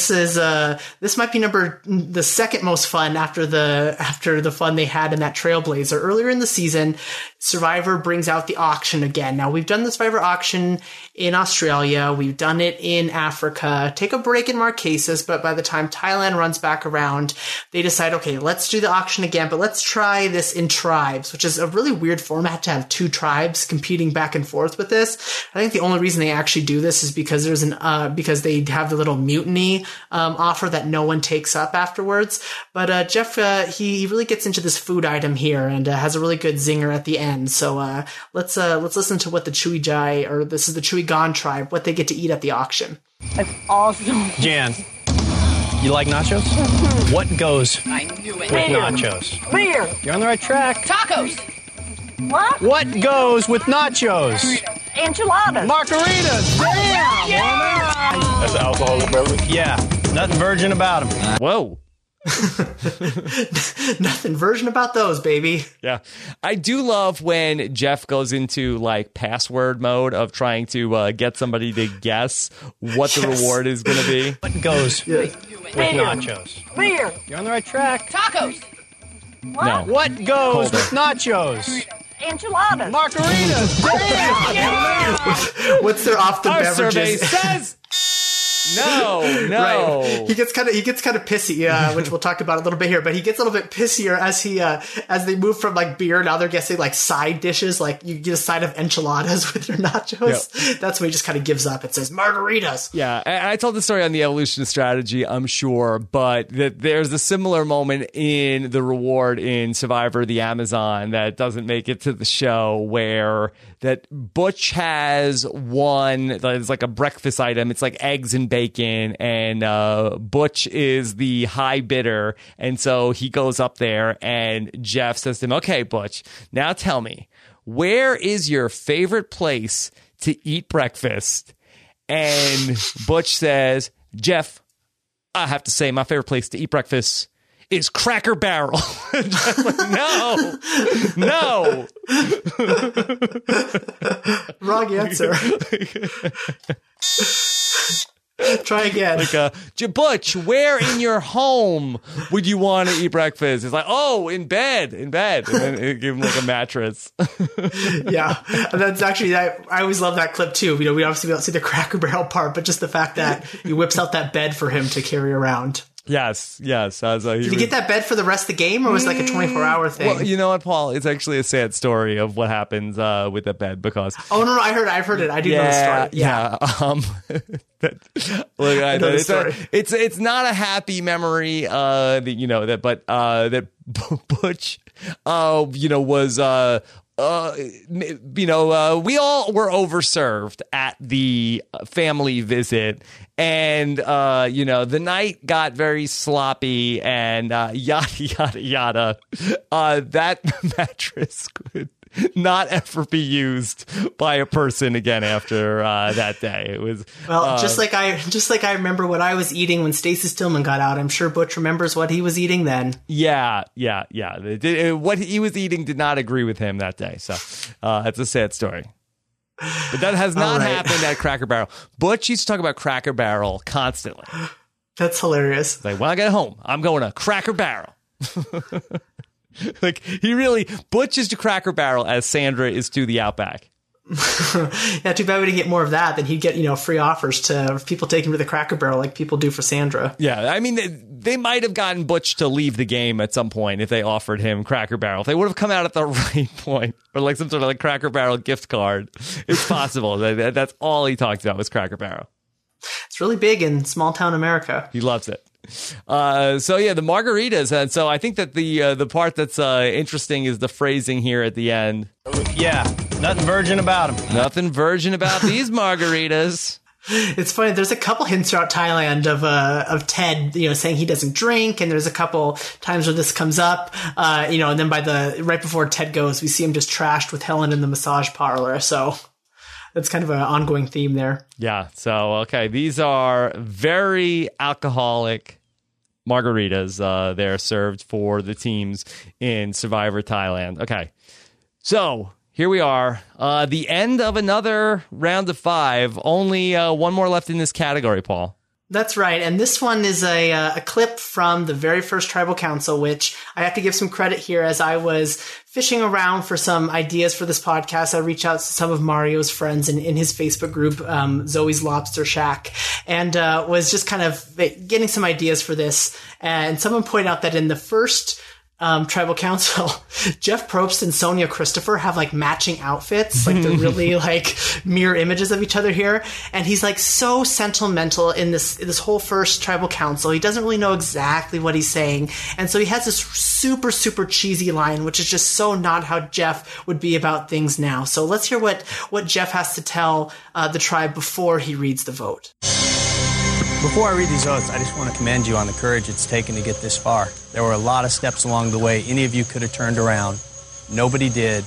this might be the second most fun after the fun they had in that Trailblazer earlier in the season. Survivor brings out the auction again. Now we've done the Survivor auction in Australia, we've done it in Africa. Take a break in Marquesas, but by the time Thailand runs back around, they decide, okay, let's do the auction again, but let's try this in tribes, which is a really weird format to have two tribes competing back and forth with this. I think the only reason they actually do this is because because they have the little mutiny offer that no one takes up afterwards. But Jeff, he really gets into this food item here and has a really good zinger at the end. So let's listen to what the Chewy Jai, or this is the Chewy Gon tribe, what they get to eat at the auction. That's awesome. Jan, you like nachos? What goes with nachos? Beer. You're on the right track. Tacos. What? What goes with nachos? Enchiladas. Margaritas. Damn, woman. That's an alcoholic beverage? Yeah, nothing virgin about them. Whoa. Nothing virgin about those, baby. Yeah. I do love when Jeff goes into like password mode of trying to get somebody to guess what the reward is going to be. What goes with nachos? Beer. You're on the right track. Tacos. No. What goes with nachos? Enchiladas. Margaritas. Damn. What's their off the Our beverages? survey says no. Right. He gets kind of pissy, which we'll talk about a little bit here. But he gets a little bit pissier as they move from like beer. Now they're guessing like side dishes. Like you get a side of enchiladas with your nachos. Yep. That's when he just kind of gives up. It says margaritas. Yeah, and I told the story on the evolution strategy, I'm sure, but that there's a similar moment in the reward in Survivor the Amazon that doesn't make it to the show, where that Butch has one that's like a breakfast item. It's like eggs and bacon, and Butch is the high bidder, and so he goes up there, and Jeff says to him, okay, Butch, now tell me, where is your favorite place to eat breakfast? And Butch says, Jeff, I have to say my favorite place to eat breakfast is Cracker Barrel. Like, no. Wrong answer. Try again. Like, Butch, where in your home would you want to eat breakfast? It's like, oh, in bed. And then it give him like a mattress. Yeah. And that's actually, I always love that clip too. You know, we obviously don't see the Cracker Barrel part, but just the fact that he whips out that bed for him to carry around. Yes. Did you get that bed for the rest of the game, or was it like a 24-hour thing? Well, you know what, Paul? It's actually a sad story of what happens with that bed because... Oh, no, I've heard it. I do know the story. Yeah. Look, I know the story. It's not a happy memory, that Butch, was... we all were overserved at the family visit, and the night got very sloppy, and yada yada yada. That mattress not ever be used by a person again after that day. It was just like I remember what I was eating when Stacey Stillman got out. I'm sure Butch remembers what he was eating then. Yeah. What he was eating did not agree with him that day. So it's a sad story. But that has not happened at Cracker Barrel. Butch used to talk about Cracker Barrel constantly. That's hilarious. Like, when I get home, I'm going to Cracker Barrel. Like, Butch is to Cracker Barrel as Sandra is to the Outback. Yeah, too bad we didn't get more of that. Then he'd get, free offers to people taking him to the Cracker Barrel like people do for Sandra. Yeah, I mean, they might have gotten Butch to leave the game at some point if they offered him Cracker Barrel. If they would have come out at the right point, or like some sort of like Cracker Barrel gift card. It's possible. That's all he talked about was Cracker Barrel. It's really big in small town America. He loves it. So yeah, the margaritas. And so I think that the part that's interesting is the phrasing here at the end. Yeah, nothing virgin about them. Nothing virgin about these margaritas. It's funny. There's a couple hints throughout Thailand of Ted, saying he doesn't drink, and there's a couple times where this comes up, and then right before Ted goes, we see him just trashed with Helen in the massage parlor. So that's kind of an ongoing theme there. Yeah. So okay, these are very alcoholic margaritas. They're served for the teams in Survivor Thailand. Okay, so here we are, the end of another round of 5. Only one more left in this category, Paul. That's right. And this one is a clip from the very first Tribal Council, which I have to give some credit here. As I was fishing around for some ideas for this podcast, I reached out to some of Mario's friends in his Facebook group, Zoe's Lobster Shack, and was just kind of getting some ideas for this. And someone pointed out that in the first Tribal Council, Jeff Probst and Sonia Christopher have like matching outfits, like they're really like mirror images of each other here, and he's like so sentimental in this whole first Tribal Council. He doesn't really know exactly what he's saying, and so he has this super cheesy line, which is just so not how Jeff would be about things now. So let's hear what Jeff has to tell the tribe before he reads the vote. Before I read these oaths, I just want to commend you on the courage it's taken to get this far. There were a lot of steps along the way. Any of you could have turned around. Nobody did.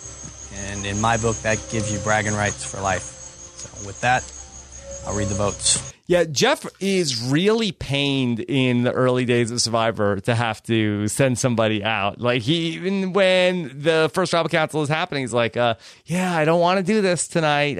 And in my book, that gives you bragging rights for life. So with that, I'll read the votes. Yeah, Jeff is really pained in the early days of Survivor to have to send somebody out. Like, even when the first Tribal Council is happening, he's like, yeah, I don't want to do this tonight.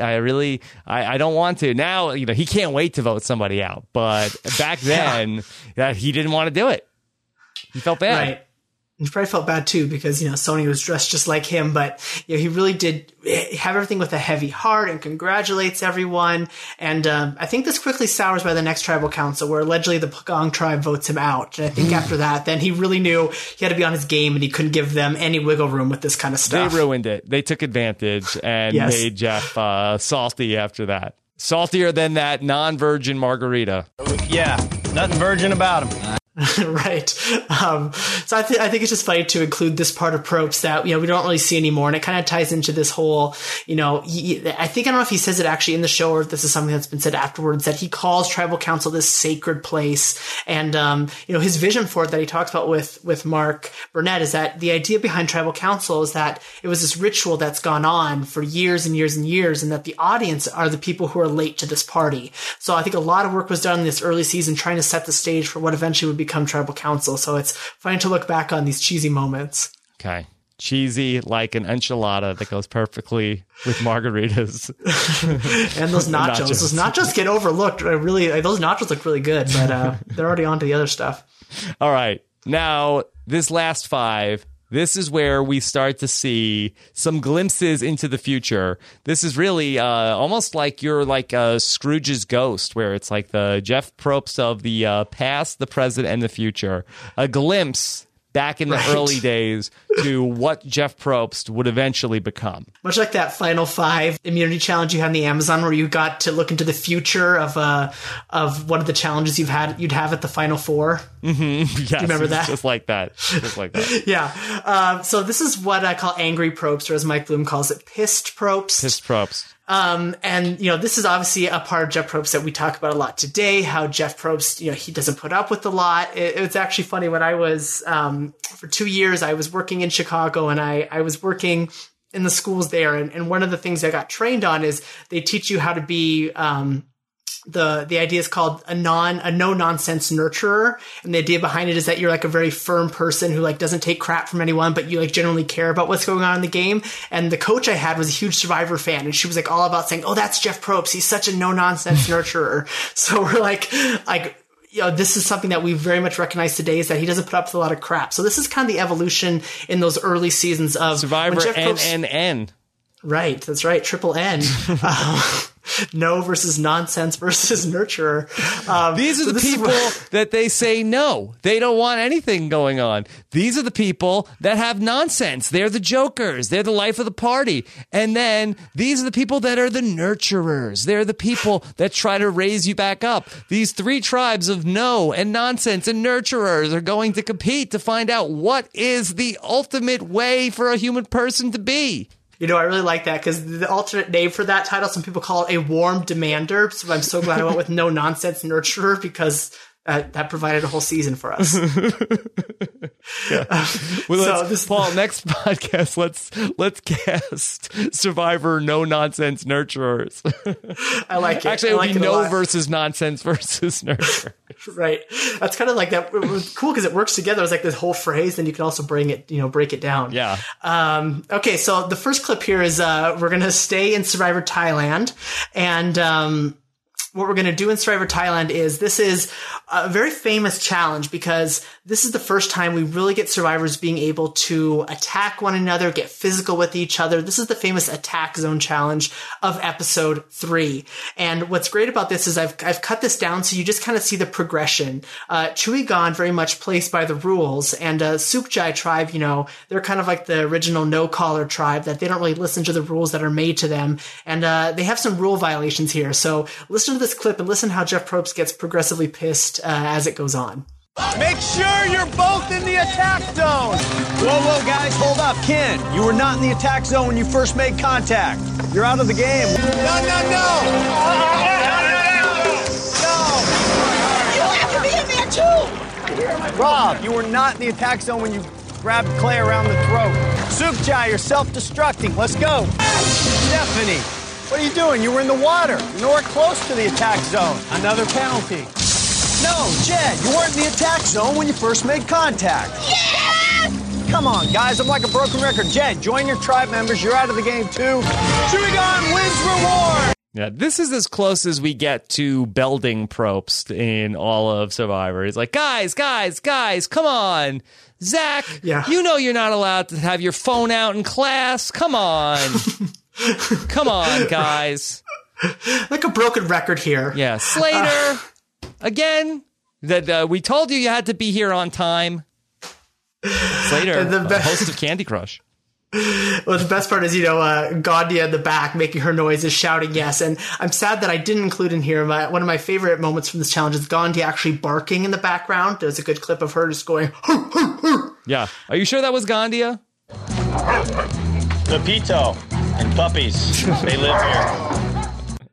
I don't want to. Now, he can't wait to vote somebody out. But back then, he didn't want to do it. He felt bad. Right. He probably felt bad too because, Sonya was dressed just like him, but he really did have everything with a heavy heart and congratulates everyone. And I think this quickly sours by the next Tribal Council where allegedly the Pagong tribe votes him out. And I think after that, then he really knew he had to be on his game and he couldn't give them any wiggle room with this kind of stuff. They ruined it. They took advantage and made Jeff salty after that. Saltier than that non-virgin margarita. Yeah, nothing virgin about him. Right. So I think it's just funny to include this part of Probst that, we don't really see anymore. And it kind of ties into this whole, I don't know if he says it actually in the show or if this is something that's been said afterwards, that he calls Tribal Council this sacred place. And, his vision for it that he talks about with Mark Burnett is that the idea behind Tribal Council is that it was this ritual that's gone on for years and years and years, and that the audience are the people who are late to this party. So I think a lot of work was done in this early season trying to set the stage for what eventually would become Tribal Council. So it's funny to look back on these cheesy moments. Okay. Cheesy like an enchilada that goes perfectly with margaritas. And those nachos. Those nachos get overlooked. Those nachos look really good, but they're already on to the other stuff. All right. Now, this last 5, this is where we start to see some glimpses into the future. This is really almost like you're like Scrooge's ghost, where it's like the Jeff Probst of the past, the present, and the future. A glimpse back in the early days to what Jeff Probst would eventually become. Much like that Final 5 immunity challenge you had in the Amazon, where you got to look into the future of one of the challenges you'd have at the Final 4. Mm-hmm. Yes, do you remember that? Just like that. Yeah. So this is what I call angry Probst, or as Mike Bloom calls it, pissed Probst. Pissed Probst. And this is obviously a part of Jeff Probst that we talk about a lot today, how Jeff Probst, he doesn't put up with a lot. It was actually funny when I was, for 2 years, I was working in Chicago, and I was working in the schools there. And one of the things I got trained on is they teach you how to be, the idea is called a no nonsense nurturer. And the idea behind it is that you're like a very firm person who like doesn't take crap from anyone, but you like generally care about what's going on in the game. And the coach I had was a huge Survivor fan, and she was like all about saying, oh, that's Jeff Probst. He's such a no nonsense nurturer. So we're like, this is something that we very much recognize today, is that he doesn't put up with a lot of crap. So this is kind of the evolution in those early seasons of Survivor NNN. Right. That's right. Triple N. No versus nonsense versus nurturer. These are the people that they say no. They don't want anything going on. These are the people that have nonsense. They're the jokers. They're the life of the party. And then these are the people that are the nurturers. They're the people that try to raise you back up. These three tribes of no and nonsense and nurturers are going to compete to find out what is the ultimate way for a human person to be. You know, I really like that, because the alternate name for that title, some people call it a warm demander. So I'm so glad I went with no nonsense nurturer, because that provided a whole season for us. Paul, next podcast, let's cast Survivor no nonsense nurturers. I like it. Actually, it would be no versus nonsense versus nurture. Right. That's kind of like that. It was cool because it works together. It's like this whole phrase. Then you can also break it down. Yeah. Okay. So the first clip here is we're going to stay in Survivor Thailand, and what we're going to do in Survivor Thailand is, this is a very famous challenge, because this is the first time we really get survivors being able to attack one another, get physical with each other. This is the famous attack zone challenge of episode 3. And what's great about this is I've cut this down so you just kind of see the progression. Chuigan very much plays by the rules, and Sukjai tribe, they're kind of like the original no-caller tribe, that they don't really listen to the rules that are made to them. And they have some rule violations here. So listen to this clip and listen how Jeff Probst gets progressively pissed as it goes on. Make sure you're both in the attack zone. Whoa, guys, hold up. Ken, you were not in the attack zone when you first made contact. You're out of the game. No. You have to be in there too. Rob, you were not in the attack zone when you grabbed Clay around the throat. Sukjai, you're self-destructing. Let's go. Stephanie, what are you doing? You were in the water. You're nowhere close to the attack zone. Another penalty. No, Jed, you weren't in the attack zone when you first made contact. Yes! Come on, guys, I'm like a broken record. Jed, join your tribe members. You're out of the game, too. Chuigan wins reward. Yeah, this is as close as we get to Belding Probst in all of Survivor. He's like, guys, come on. Zach, you know you're not allowed to have your phone out in class. Come on. Come on, guys. Like a broken record here. Yeah, Slater, again, that we told you had to be here on time. Slater, host of Candy Crush. Well, the best part is, Gandia in the back making her noises, shouting yes. And I'm sad that I didn't include in here. One of my favorite moments from this challenge is Gandia actually barking in the background. There's a good clip of her just going, hoo, hoo, hoo. Yeah. Are you sure that was Gandia? Pepito and puppies. They live here.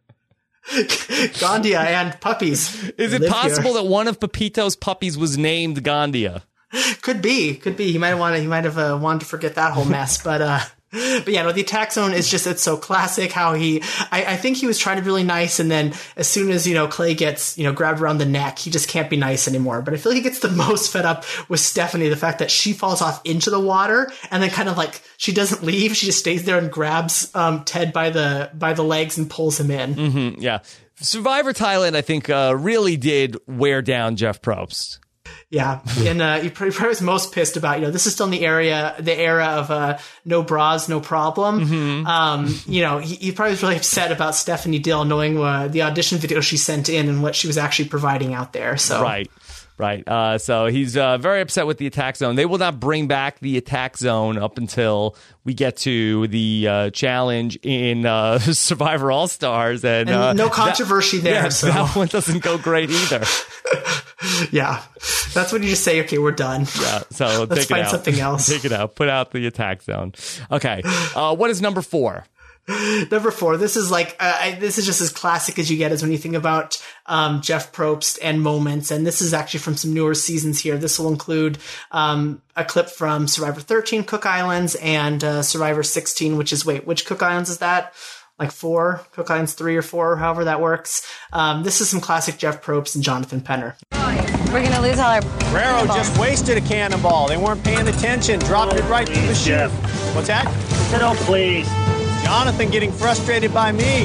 Gandia and puppies. Is it possible that one of Pepito's puppies was named Gandia? Could be. He might have wanted to forget that whole mess, but yeah, no, the attack zone is just, it's so classic how I think he was trying to be really nice, and then as soon as, Clay gets, grabbed around the neck, he just can't be nice anymore. But I feel like he gets the most fed up with Stephanie, the fact that she falls off into the water, and then kind of like, she doesn't leave, she just stays there and grabs Ted by the legs and pulls him in. Mm-hmm, yeah. Survivor Thailand, I think, really did wear down Jeff Probst. Yeah, and he probably was most pissed about, this is still in the era of no bras, no problem. Mm-hmm. He probably was really upset about Stephanie Dill knowing the audition video she sent in and what she was actually providing out there. So Right. So he's very upset with the attack zone. They will not bring back the attack zone up until we get to the challenge in Survivor All-Stars. And no controversy there. Yeah, so that one doesn't go great either. Yeah. That's when you just say, okay, we're done. Yeah. So let's find something else. Take it out. Put out the attack zone. Okay. What is number 4? Number 4. This is like this is just as classic as you get as when you think about Jeff Probst and moments. And this is actually from some newer seasons here. This will include a clip from Survivor 13, Cook Islands, and Survivor 16, which is which Cook Islands is that? Like 4, Cook Islands 3 or 4, however that works. This is some classic Jeff Probst and Jonathan Penner. We're gonna lose all our. Guerrero just wasted a cannonball. They weren't paying attention. Dropped it right through the chute. What's that? Oh, please. Jonathan getting frustrated by me.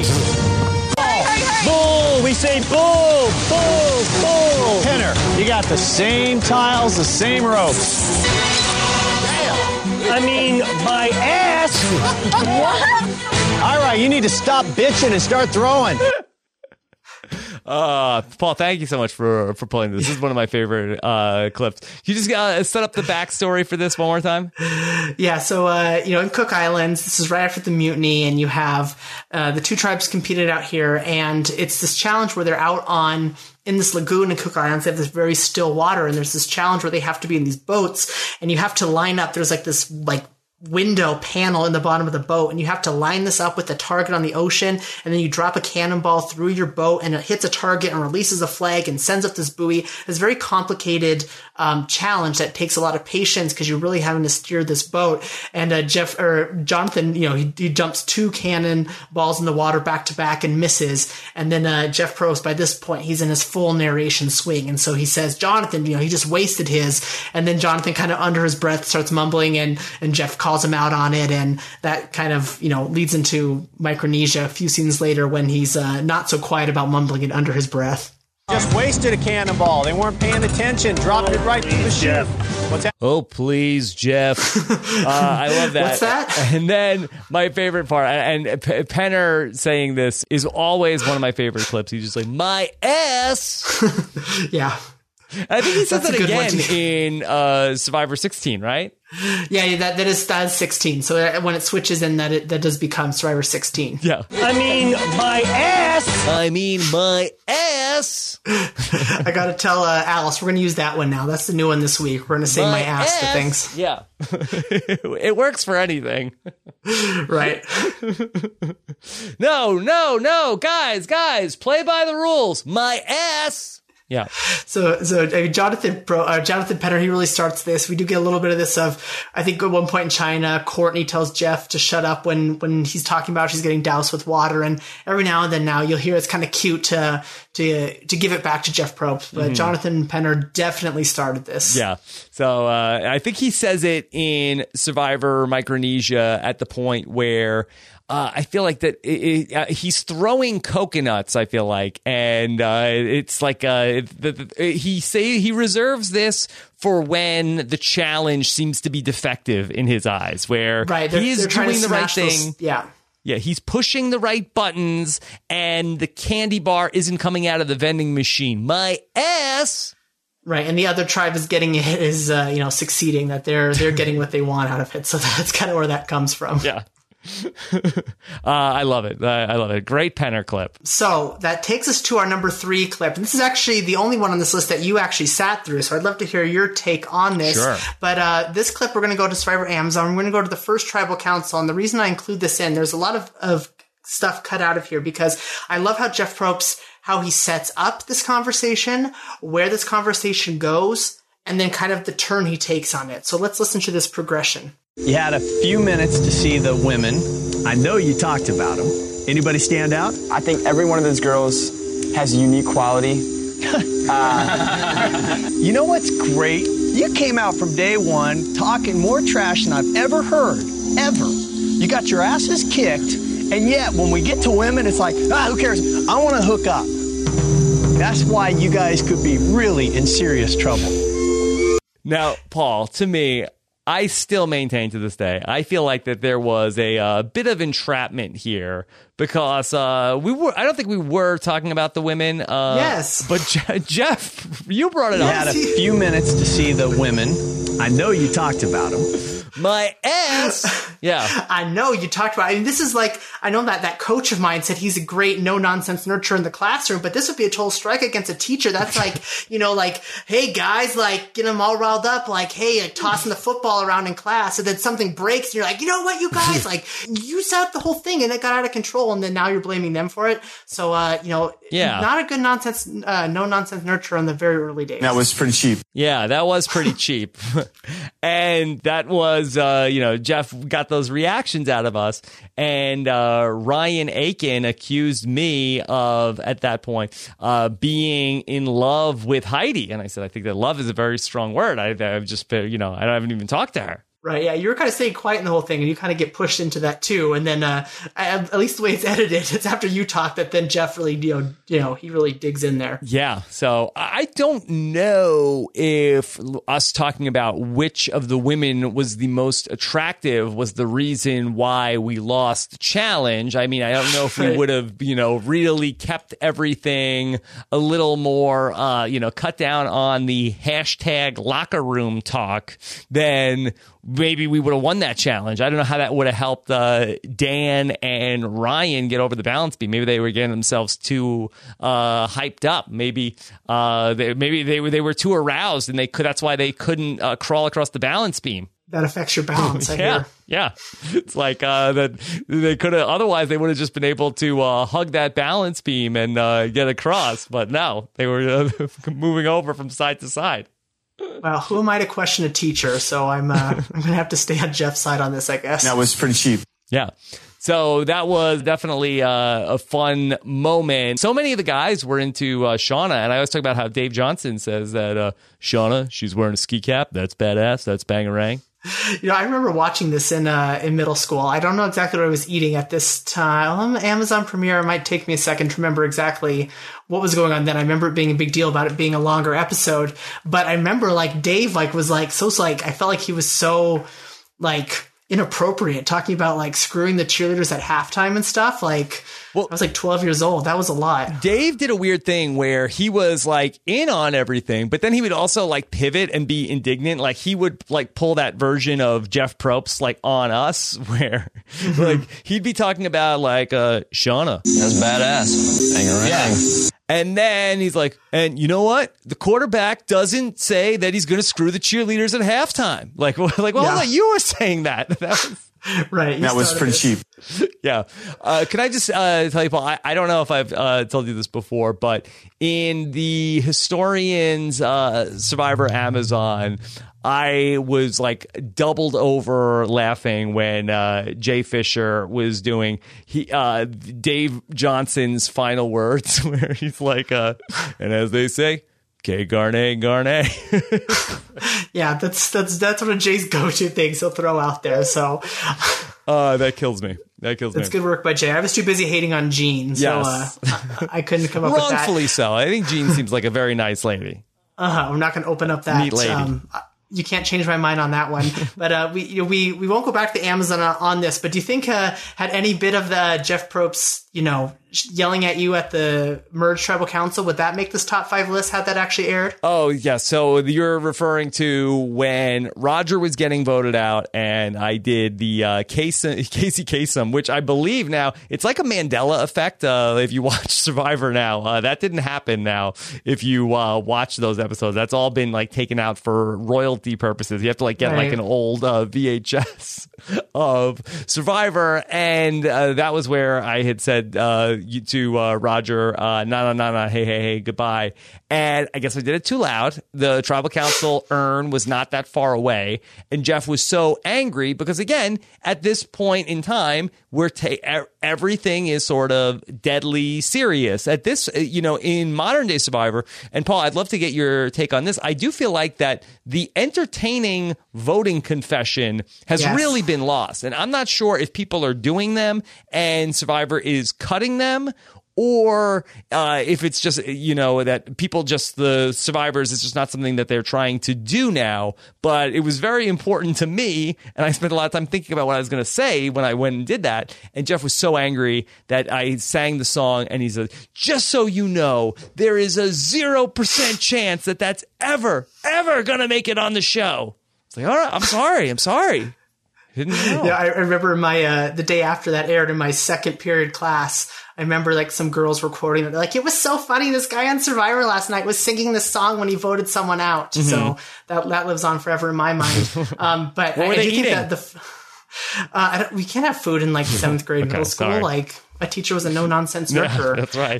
Bull! We say bull! Bull! Bull! Penner, you got the same tiles, the same ropes. I mean, my ass! What? All right, you need to stop bitching and start throwing. Paul, thank you so much for pulling this. This is one of my favorite clips. You just set up the backstory for this one more time. Yeah, so in Cook Islands, this is right after the mutiny, and you have the 2 tribes competed out here, and it's this challenge where they're out in this lagoon in Cook Islands. They have this very still water, and there's this challenge where they have to be in these boats, and you have to line up. There's like this window panel in the bottom of the boat, and you have to line this up with the target on the ocean, and then you drop a cannonball through your boat, and it hits a target and releases a flag and sends up this buoy. It's a very complicated challenge that takes a lot of patience because you're really having to steer this boat. And Jonathan, he jumps 2 cannonballs in the water back to back and misses. And then Jeff Probst, by this point, he's in his full narration swing, and so he says, Jonathan, he just wasted his. And then Jonathan kind of under his breath starts mumbling, and Jeff calls him out on it, and that kind of leads into Micronesia a few scenes later when he's not so quiet about mumbling it under his breath. Just wasted a cannonball. They weren't paying attention. Dropped it right through the chute. What's that? Oh, please, Jeff. I love that. What's that? And then my favorite part, and Penner saying this is always one of my favorite clips. He's just like, my ass. Yeah. I think he says that again in Survivor 16, right? Yeah, that is 16. So when it switches in, that does become Survivor 16. Yeah. I mean, my ass! I mean, my ass! I gotta tell Alice, we're gonna use that one now. That's the new one this week. We're gonna say my ass to things. Yeah. It works for anything. Right. No. Guys, play by the rules. My ass! Yeah. So Jonathan Penner, he really starts this. We do get a little bit of this I think at one point in China, Courtney tells Jeff to shut up when he's talking about she's getting doused with water, and every now and then now you'll hear it's kind of cute to give it back to Jeff Probst, but Jonathan Penner definitely started this. Yeah. So I think he says it in Survivor Micronesia at the point where I feel like that he's throwing coconuts, I feel like. And it's like he reserves this for when the challenge seems to be defective in his eyes, where he's doing the right thing. Yeah, he's pushing the right buttons and the candy bar isn't coming out of the vending machine. My ass! Right, and the other tribe is getting succeeding, that they're getting what they want out of it. So that's kind of where that comes from. Yeah. I love it. I love it. Great Penner clip. So that takes us to our number 3 clip. And this is actually the only one on this list that you actually sat through. So I'd love to hear your take on this. Sure. But this clip, we're going to go to Survivor Amazon. We're going to go to the first tribal council. And the reason I include this in, there's a lot of stuff cut out of here because I love how Jeff Probst, how he sets up this conversation, where this conversation goes, and then kind of the turn he takes on it. So let's listen to this progression. You had a few minutes to see the women. I know you talked about them. Anybody stand out? I think every one of those girls has a unique quality. You know what's great? You came out from day one talking more trash than I've ever heard, ever. You got your asses kicked, and yet when we get to women, it's like, who cares? I want to hook up. That's why you guys could be really in serious trouble. Now, Paul, to me, I still maintain to this day, I feel like that there was a bit of entrapment here because I don't think we were talking about the women. Yes. But Jeff, you brought it up. You had a few minutes to see the women. I know you talked about them. My ass. Yeah. I know you talked about, I mean, this is like, I know that coach of mine said he's a great no nonsense nurturer in the classroom, but this would be a total strike against a teacher. That's like, like, hey guys, like get them all riled up. Like, hey, like tossing the football around in class, and then something breaks and you're like, you know what, you guys, like you set up the whole thing and it got out of control. And then now you're blaming them for it. So, not a good nonsense, no nonsense nurturer in the very early days. That was pretty cheap. Yeah, that was pretty cheap. And that was, Jeff got those reactions out of us. And Ryan Aiken accused me of, at that point, being in love with Heidi. And I said, I think that love is a very strong word. I've just, I haven't even talked to her. Right, yeah, you were kind of staying quiet in the whole thing, and you kind of get pushed into that too. And then, at least the way it's edited, it's after you talk that then Jeff really, he really digs in there. Yeah, so I don't know if us talking about which of the women was the most attractive was the reason why we lost the challenge. I mean, I don't know if we would have, really kept everything a little more, cut down on the hashtag locker room talk, then maybe we would have won that challenge. I don't know how that would have helped Dan and Ryan get over the balance beam. Maybe they were getting themselves too hyped up. Maybe they were too aroused, and that's why they couldn't crawl across the balance beam. That affects your balance. I hear. Yeah. It's like that they could have. Otherwise, they would have just been able to hug that balance beam and get across. But no, they were moving over from side to side. Well, who am I to question a teacher? So I'm going to have to stay on Jeff's side on this, I guess. That was pretty cheap. Yeah. So that was definitely a fun moment. So many of the guys were into Shauna, and I always talk about how Dave Johnson says that Shauna, she's wearing a ski cap. That's badass. That's bangarang. I remember watching this in middle school. I don't know exactly what I was eating at this time. Amazon Premiere. It might take me a second to remember exactly what was going on then. I remember it being a big deal about it being a longer episode. But I remember Dave was I felt like he was so inappropriate talking about screwing the cheerleaders at halftime and stuff. I was 12 years old. That was a lot. Dave did a weird thing where he was in on everything, but then he would also pivot and be indignant. He would pull that version of Jeff Probst on us where he'd be talking about Shauna. That's badass. Yeah. And then he's like, and you know what? The quarterback doesn't say that he's going to screw the cheerleaders at halftime. You were saying that. That was right. That was pretty cheap. Yeah. Can I just tell you, Paul, I don't know if I've told you this before, but in the Historians Survivor Amazon, I was doubled over laughing when Jay Fisher was doing Dave Johnson's final words, where he's and as they say, "Okay, Garnet." Yeah, that's one of Jay's go-to things he'll throw out there. So that kills me. That's good work by Jay. I was too busy hating on Jean, so yes. I couldn't come up with that. Wrongfully so. I think Jean seems like a very nice lady. I'm not going to open up that. Neat lady. You can't change my mind on that one. But we won't go back to Amazon on this. But do you think had any bit of the Jeff Probst, yelling at you at the Merge Tribal Council, would that make this top 5 list? Had that actually aired? Oh, yeah. So you're referring to when Roger was getting voted out, and I did the Casey Kasem, which I believe now it's like a Mandela effect. If you watch Survivor now, that didn't happen. Now, if you watch those episodes, that's all been to out for royalty purposes. You have to get an old VHS of Survivor, and that was where I had said to Roger, nah, hey, goodbye. And I guess I did it too loud. The tribal council urn was not that far away, and Jeff was so angry because, again, at this point in time, everything is sort of deadly serious. At this, in modern day Survivor, and Paul, I'd love to get your take on this. I do feel like that the entertaining voting confession has really been lost, and I'm not sure if people are doing them and Survivor is cutting them, or if it's just, that people the survivors, it's just not something that they're trying to do now. But it was very important to me, and I spent a lot of time thinking about what I was going to say when I went and did that. And Jeff was so angry that I sang the song, and he said, just so you know, there is a 0% chance that that's ever going to make it on the show. It's like, all right, I'm sorry. Didn't know. Yeah, I remember my the day after that aired in my second period class. I remember like some girls were quoting it. They're like, it was so funny. This guy on Survivor last night was singing this song when he voted someone out. Mm-hmm. So that lives on forever in my mind. But what were they eating? Think that we can't have food in like 7th grade middle school. Sorry. Like my teacher was a no nonsense nurturer. Yeah, that's right.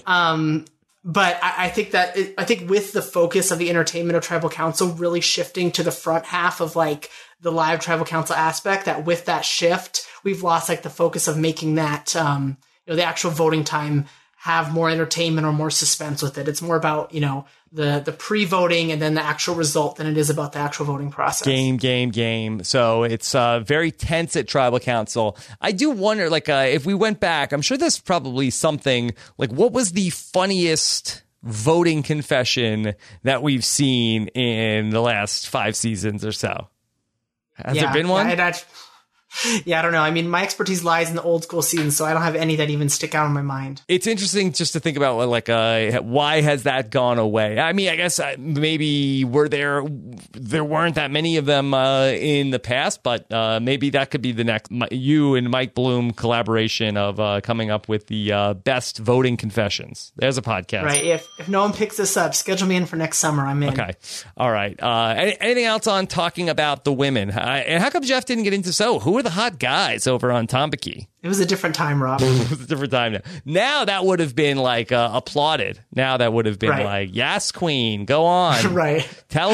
But I think that I think with the focus of the entertainment of Tribal Council really shifting to the front half of like the live Tribal Council aspect, that with that shift, we've lost like the focus of making that, the actual voting time have more entertainment or more suspense with it. It's more about, the pre-voting and then the actual result than it is about the actual voting process. Game. So it's very tense at Tribal Council. I do wonder, like, if we went back, I'm sure there's probably something, like, what was the funniest voting confession that we've seen in the last 5 seasons or so? Has there been one? Yeah, I don't know. I mean, my expertise lies in the old school seasons, so I don't have any that even stick out in my mind. It's interesting just to think about, like, why has that gone away? I mean, I guess maybe there weren't that many of them in the past, but maybe that could be the next you and Mike Bloom collaboration of coming up with the best voting confessions. There's a podcast. Right. If no one picks this up, schedule me in for next summer. I'm in. Okay. All right. Anything else on talking about the women? And how come Jeff didn't get into who are the hot guys over on Tambaki? It was a different time, Rob. It was a different time now that would have been like applauded. Now that would have been like, yes, queen, go on. Right. Tell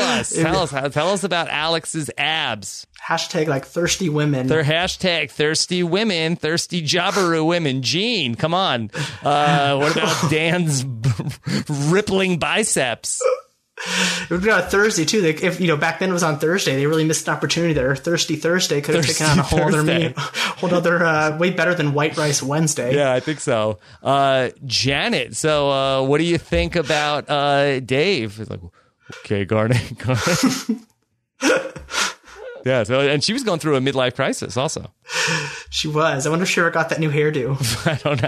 us about Alex's abs. Hashtag like thirsty women. Their hashtag thirsty women, thirsty Jabiru women. Gene, come on. What about Dan's rippling biceps? It would be on Thursday too. If back then it was on Thursday, they really missed an opportunity there. Thirsty Thursday could have taken on a whole other way better than White Rice Wednesday. Yeah, I think so. Janet, so what do you think about Dave? It's like, okay, Garnet. Yeah, so and she was going through a midlife crisis also. She was. I wonder if she ever got that new hairdo. I don't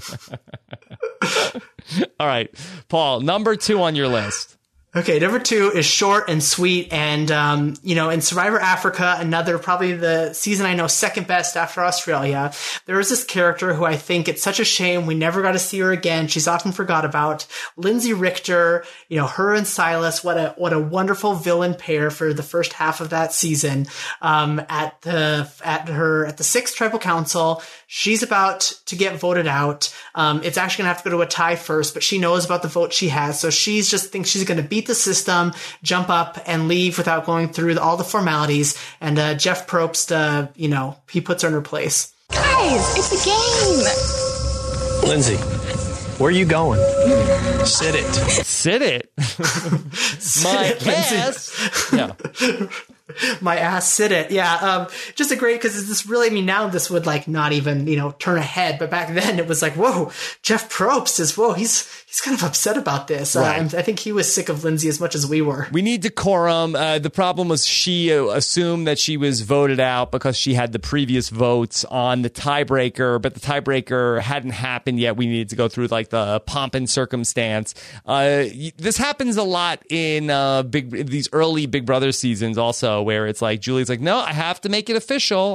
know. All right, Paul, number 2 on your list. Okay, number 2 is short and sweet. And, in Survivor Africa, probably the season I know second best after Australia, there is this character who I think it's such a shame we never got to see her again. She's often forgot about. Lindsay Richter, her and Silas, what a wonderful villain pair for the first half of that season. At the 6th Tribal Council, she's about to get voted out. It's actually gonna have to go to a tie first, but she knows about the vote she has. So she just thinks she's gonna beat the system, jump up and leave without going through all the formalities. And Jeff Probst, he puts her in her place. Guys, it's a game. Lindsay, where are you going? Sit it. Sit it? My ass. Yeah. My ass, sit it. Yeah. Just a great, because this really, now this would like not even, turn ahead. But back then it was like, whoa, Jeff Probst he's kind of upset about this. Right. I think he was sick of Lindsay as much as we were. We need decorum. The problem was she assumed that she was voted out because she had the previous votes on the tiebreaker, but the tiebreaker hadn't happened yet. We needed to go through like the pomp and circumstance. This happens a lot in these early Big Brother seasons also, where it's like Julie's like, no, I have to make it official.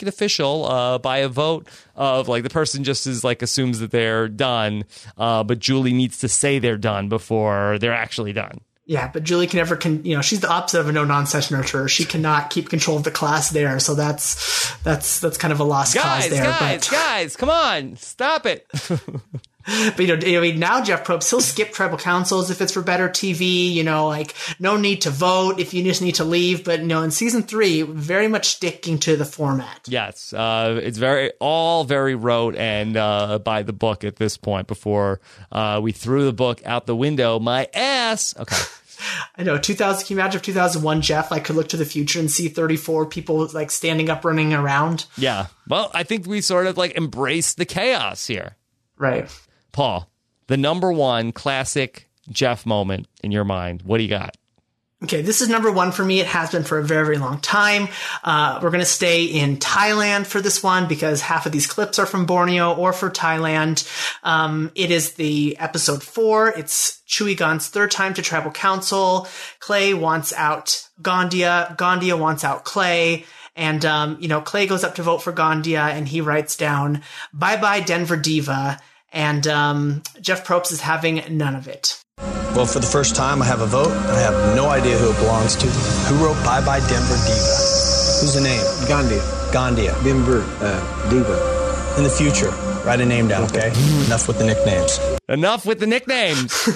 By a vote of like the person just is like assumes that they're done, but Julie needs to say they're done before they're actually done. Yeah, but Julie she's the opposite of a no-nonsense nurturer. She cannot keep control of the class there, so that's kind of a lost cause there. Guys, come on, stop it. But now Jeff Probst, he'll skip tribal councils if it's for better TV. No need to vote if you just need to leave. But in season 3, very much sticking to the format. Yes, it's very rote and by the book at this point. Before we threw the book out the window, my ass. Okay. I know. 2000. Can you imagine if 2001 Jeff could look to the future and see 34 people standing up, running around? Yeah. Well, I think we sort of embrace the chaos here. Right. Paul, the number 1 classic Jeff moment in your mind. What do you got? Okay, this is number 1 for me. It has been for a very, very long time. We're going to stay in Thailand for this one because half of these clips are from Borneo or for Thailand. It is the episode 4. It's Chui Gon's 3rd time to tribal council. Clay wants out Gondia. Gondia wants out Clay. And, Clay goes up to vote for Gondia and he writes down, "Bye-bye Denver Diva." And Jeff Probst is having none of it. Well, for the first time, I have a vote. I have no idea who it belongs to. Who wrote Bye Bye Denver Diva? Who's the name? Gondia. Gondia. Denver Diva. In the future, write a name down, okay? Enough with the nicknames. Enough with the nicknames.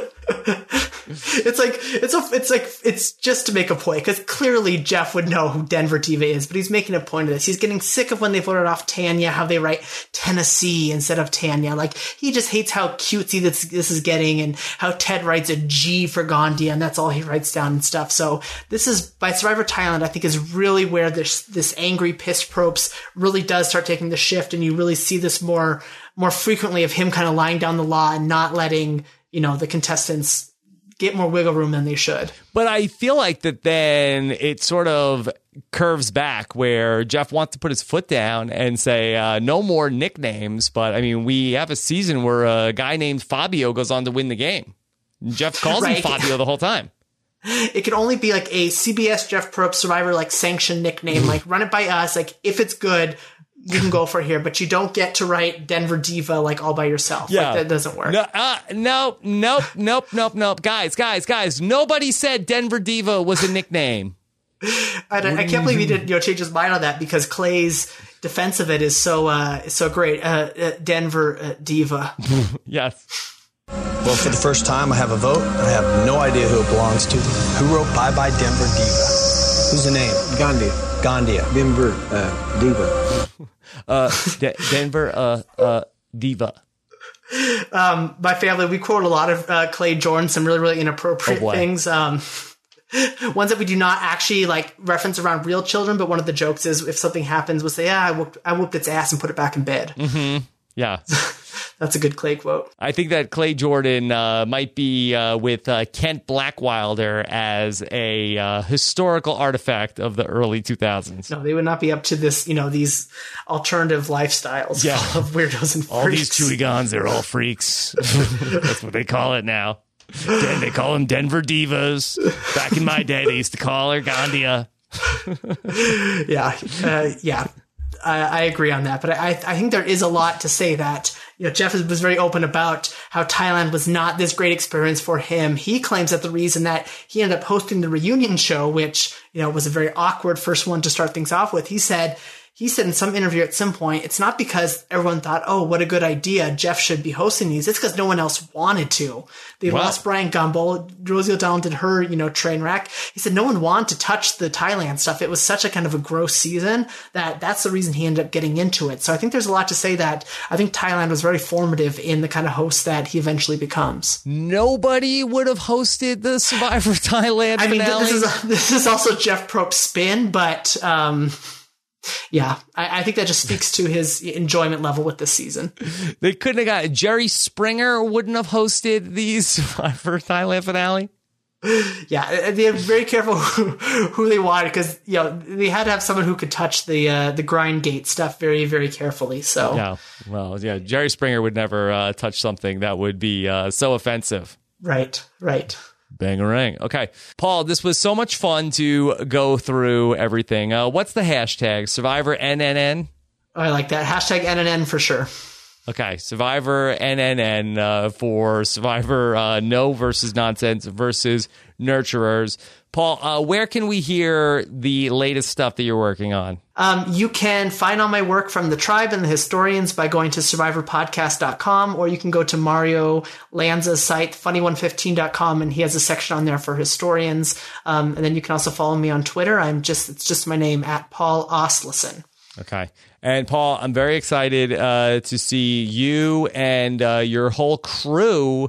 It's just to make a point, because clearly Jeff would know who Denver Diva is, but he's making a point of this. He's getting sick of when they voted off Tanya, how they write Tennessee instead of Tanya. Like, he just hates how cutesy this is getting, and how Ted writes a G for Gondia, and that's all he writes down and stuff. So this is, by Survivor Thailand, I think is really where this angry, pissed Probst really does start taking the shift, and you really see this more frequently of him kind of lying down the law and not letting, the contestants get more wiggle room than they should. But I feel like that then it sort of curves back where Jeff wants to put his foot down and say, no more nicknames. But I mean, we have a season where a guy named Fabio goes on to win the game. Jeff calls him Fabio the whole time. It could only be like a CBS Jeff Probst Survivor, like sanctioned nickname, like run it by us. Like if it's good, you can go for here, but you don't get to write Denver Diva like all by yourself. Yeah. Like, that doesn't work. Nope. Guys. Nobody said Denver Diva was a nickname. I can't believe he didn't change his mind on that, because Clay's defense of it is so great. Denver Diva. Yes. Well, for the first time, I have a vote. I have no idea who it belongs to. Who wrote Bye Bye Denver Diva? Who's the name? Gondia. Denver Diva. Denver Diva. My family, we quote a lot of Clay Jordan, some really, really inappropriate things. Ones that we do not actually like reference around real children, but one of the jokes is if something happens, we'll say, I whooped its ass and put it back in bed. Mm-hmm. Yeah. That's a good Clay quote. I think that Clay Jordan might be with Kent Blackwilder as a historical artifact of the early 2000s. No, they would not be up to this, these alternative lifestyles full of weirdos and freaks. All these Chewy Gons, they're all freaks. That's what they call it now. They call them Denver Divas. Back in my day, they used to call her Gondia. Yeah. I agree on that, but I think there is a lot to say that, Jeff was very open about how Thailand was not this great experience for him. He claims that the reason that he ended up hosting the reunion show, which, was a very awkward first one to start things off with, he said in some interview at some point, it's not because everyone thought, oh, what a good idea, Jeff should be hosting these. It's because no one else wanted to. They lost Brian Gumbel. Rosie O'Donnell did her, train wreck. He said no one wanted to touch the Thailand stuff. It was such a kind of a gross season that's the reason he ended up getting into it. So I think there's a lot to say that I think Thailand was very formative in the kind of host that he eventually becomes. Nobody would have hosted the Survivor Thailand finale. This is also Jeff Probst's spin, but yeah, I think that just speaks to his enjoyment level with this season. They couldn't have got Jerry Springer wouldn't have hosted the Survivor Thailand finale. Yeah, they're very careful who they wanted, because they had to have someone who could touch the grind gate stuff very, very carefully. So Jerry Springer would never touch something that would be so offensive. Right. Bangarang. Okay. Paul, this was so much fun to go through everything. What's the hashtag? Survivor NNN? I like that. Hashtag NNN for sure. Okay. Survivor NNN for Survivor No versus Nonsense versus Nurturers. Paul, where can we hear the latest stuff that you're working on? You can find all my work from the Tribe and the Historians by going to survivorpodcast.com, or you can go to Mario Lanza's site, funny115.com, and he has a section on there for historians. And then you can also follow me on Twitter. It's just my name, @Paul Asleson. Okay. And Paul, I'm very excited to see you and your whole crew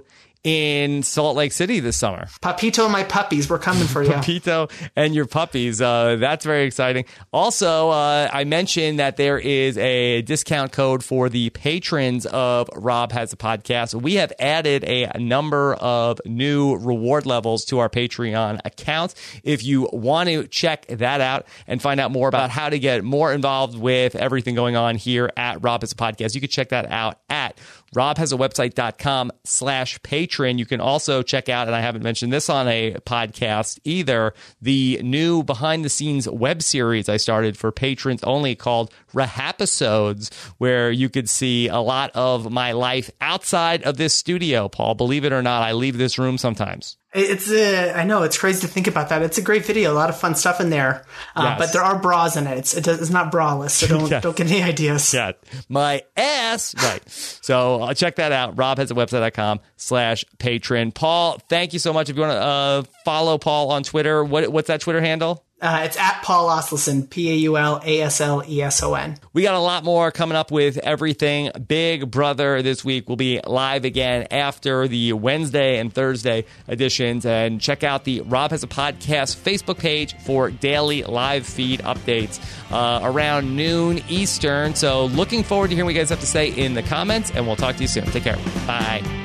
in Salt Lake City this summer. Papito and my puppies, we're coming for you. Papito and your puppies. That's very exciting. Also, I mentioned that there is a discount code for the patrons of Rob Has a Podcast. We have added a number of new reward levels to our Patreon account. If you want to check that out and find out more about how to get more involved with everything going on here at Rob Has a Podcast, you can check that out at robhasawebsite.com/patron. You can also check out, and I haven't mentioned this on a podcast either, the new behind the scenes web series I started for patrons only called Rahapisodes, where you could see a lot of my life outside of this studio. Paul, believe it or not, I leave this room sometimes. I know, it's crazy to think about that. It's a great video, a lot of fun stuff in there, yes. But there are bras in it. It's not braless, so don't get any ideas. Yeah, my ass. Right. So check that out. robhasawebsite.com/patron. Paul, thank you so much. If you want to follow Paul on Twitter, what's that Twitter handle? It's at Paul Asleson, PaulAsleson. We got a lot more coming up with everything. Big Brother this week will be live again after the Wednesday and Thursday editions. And check out the Rob Has a Podcast Facebook page for daily live feed updates around noon Eastern. So looking forward to hearing what you guys have to say in the comments, and we'll talk to you soon. Take care. Bye.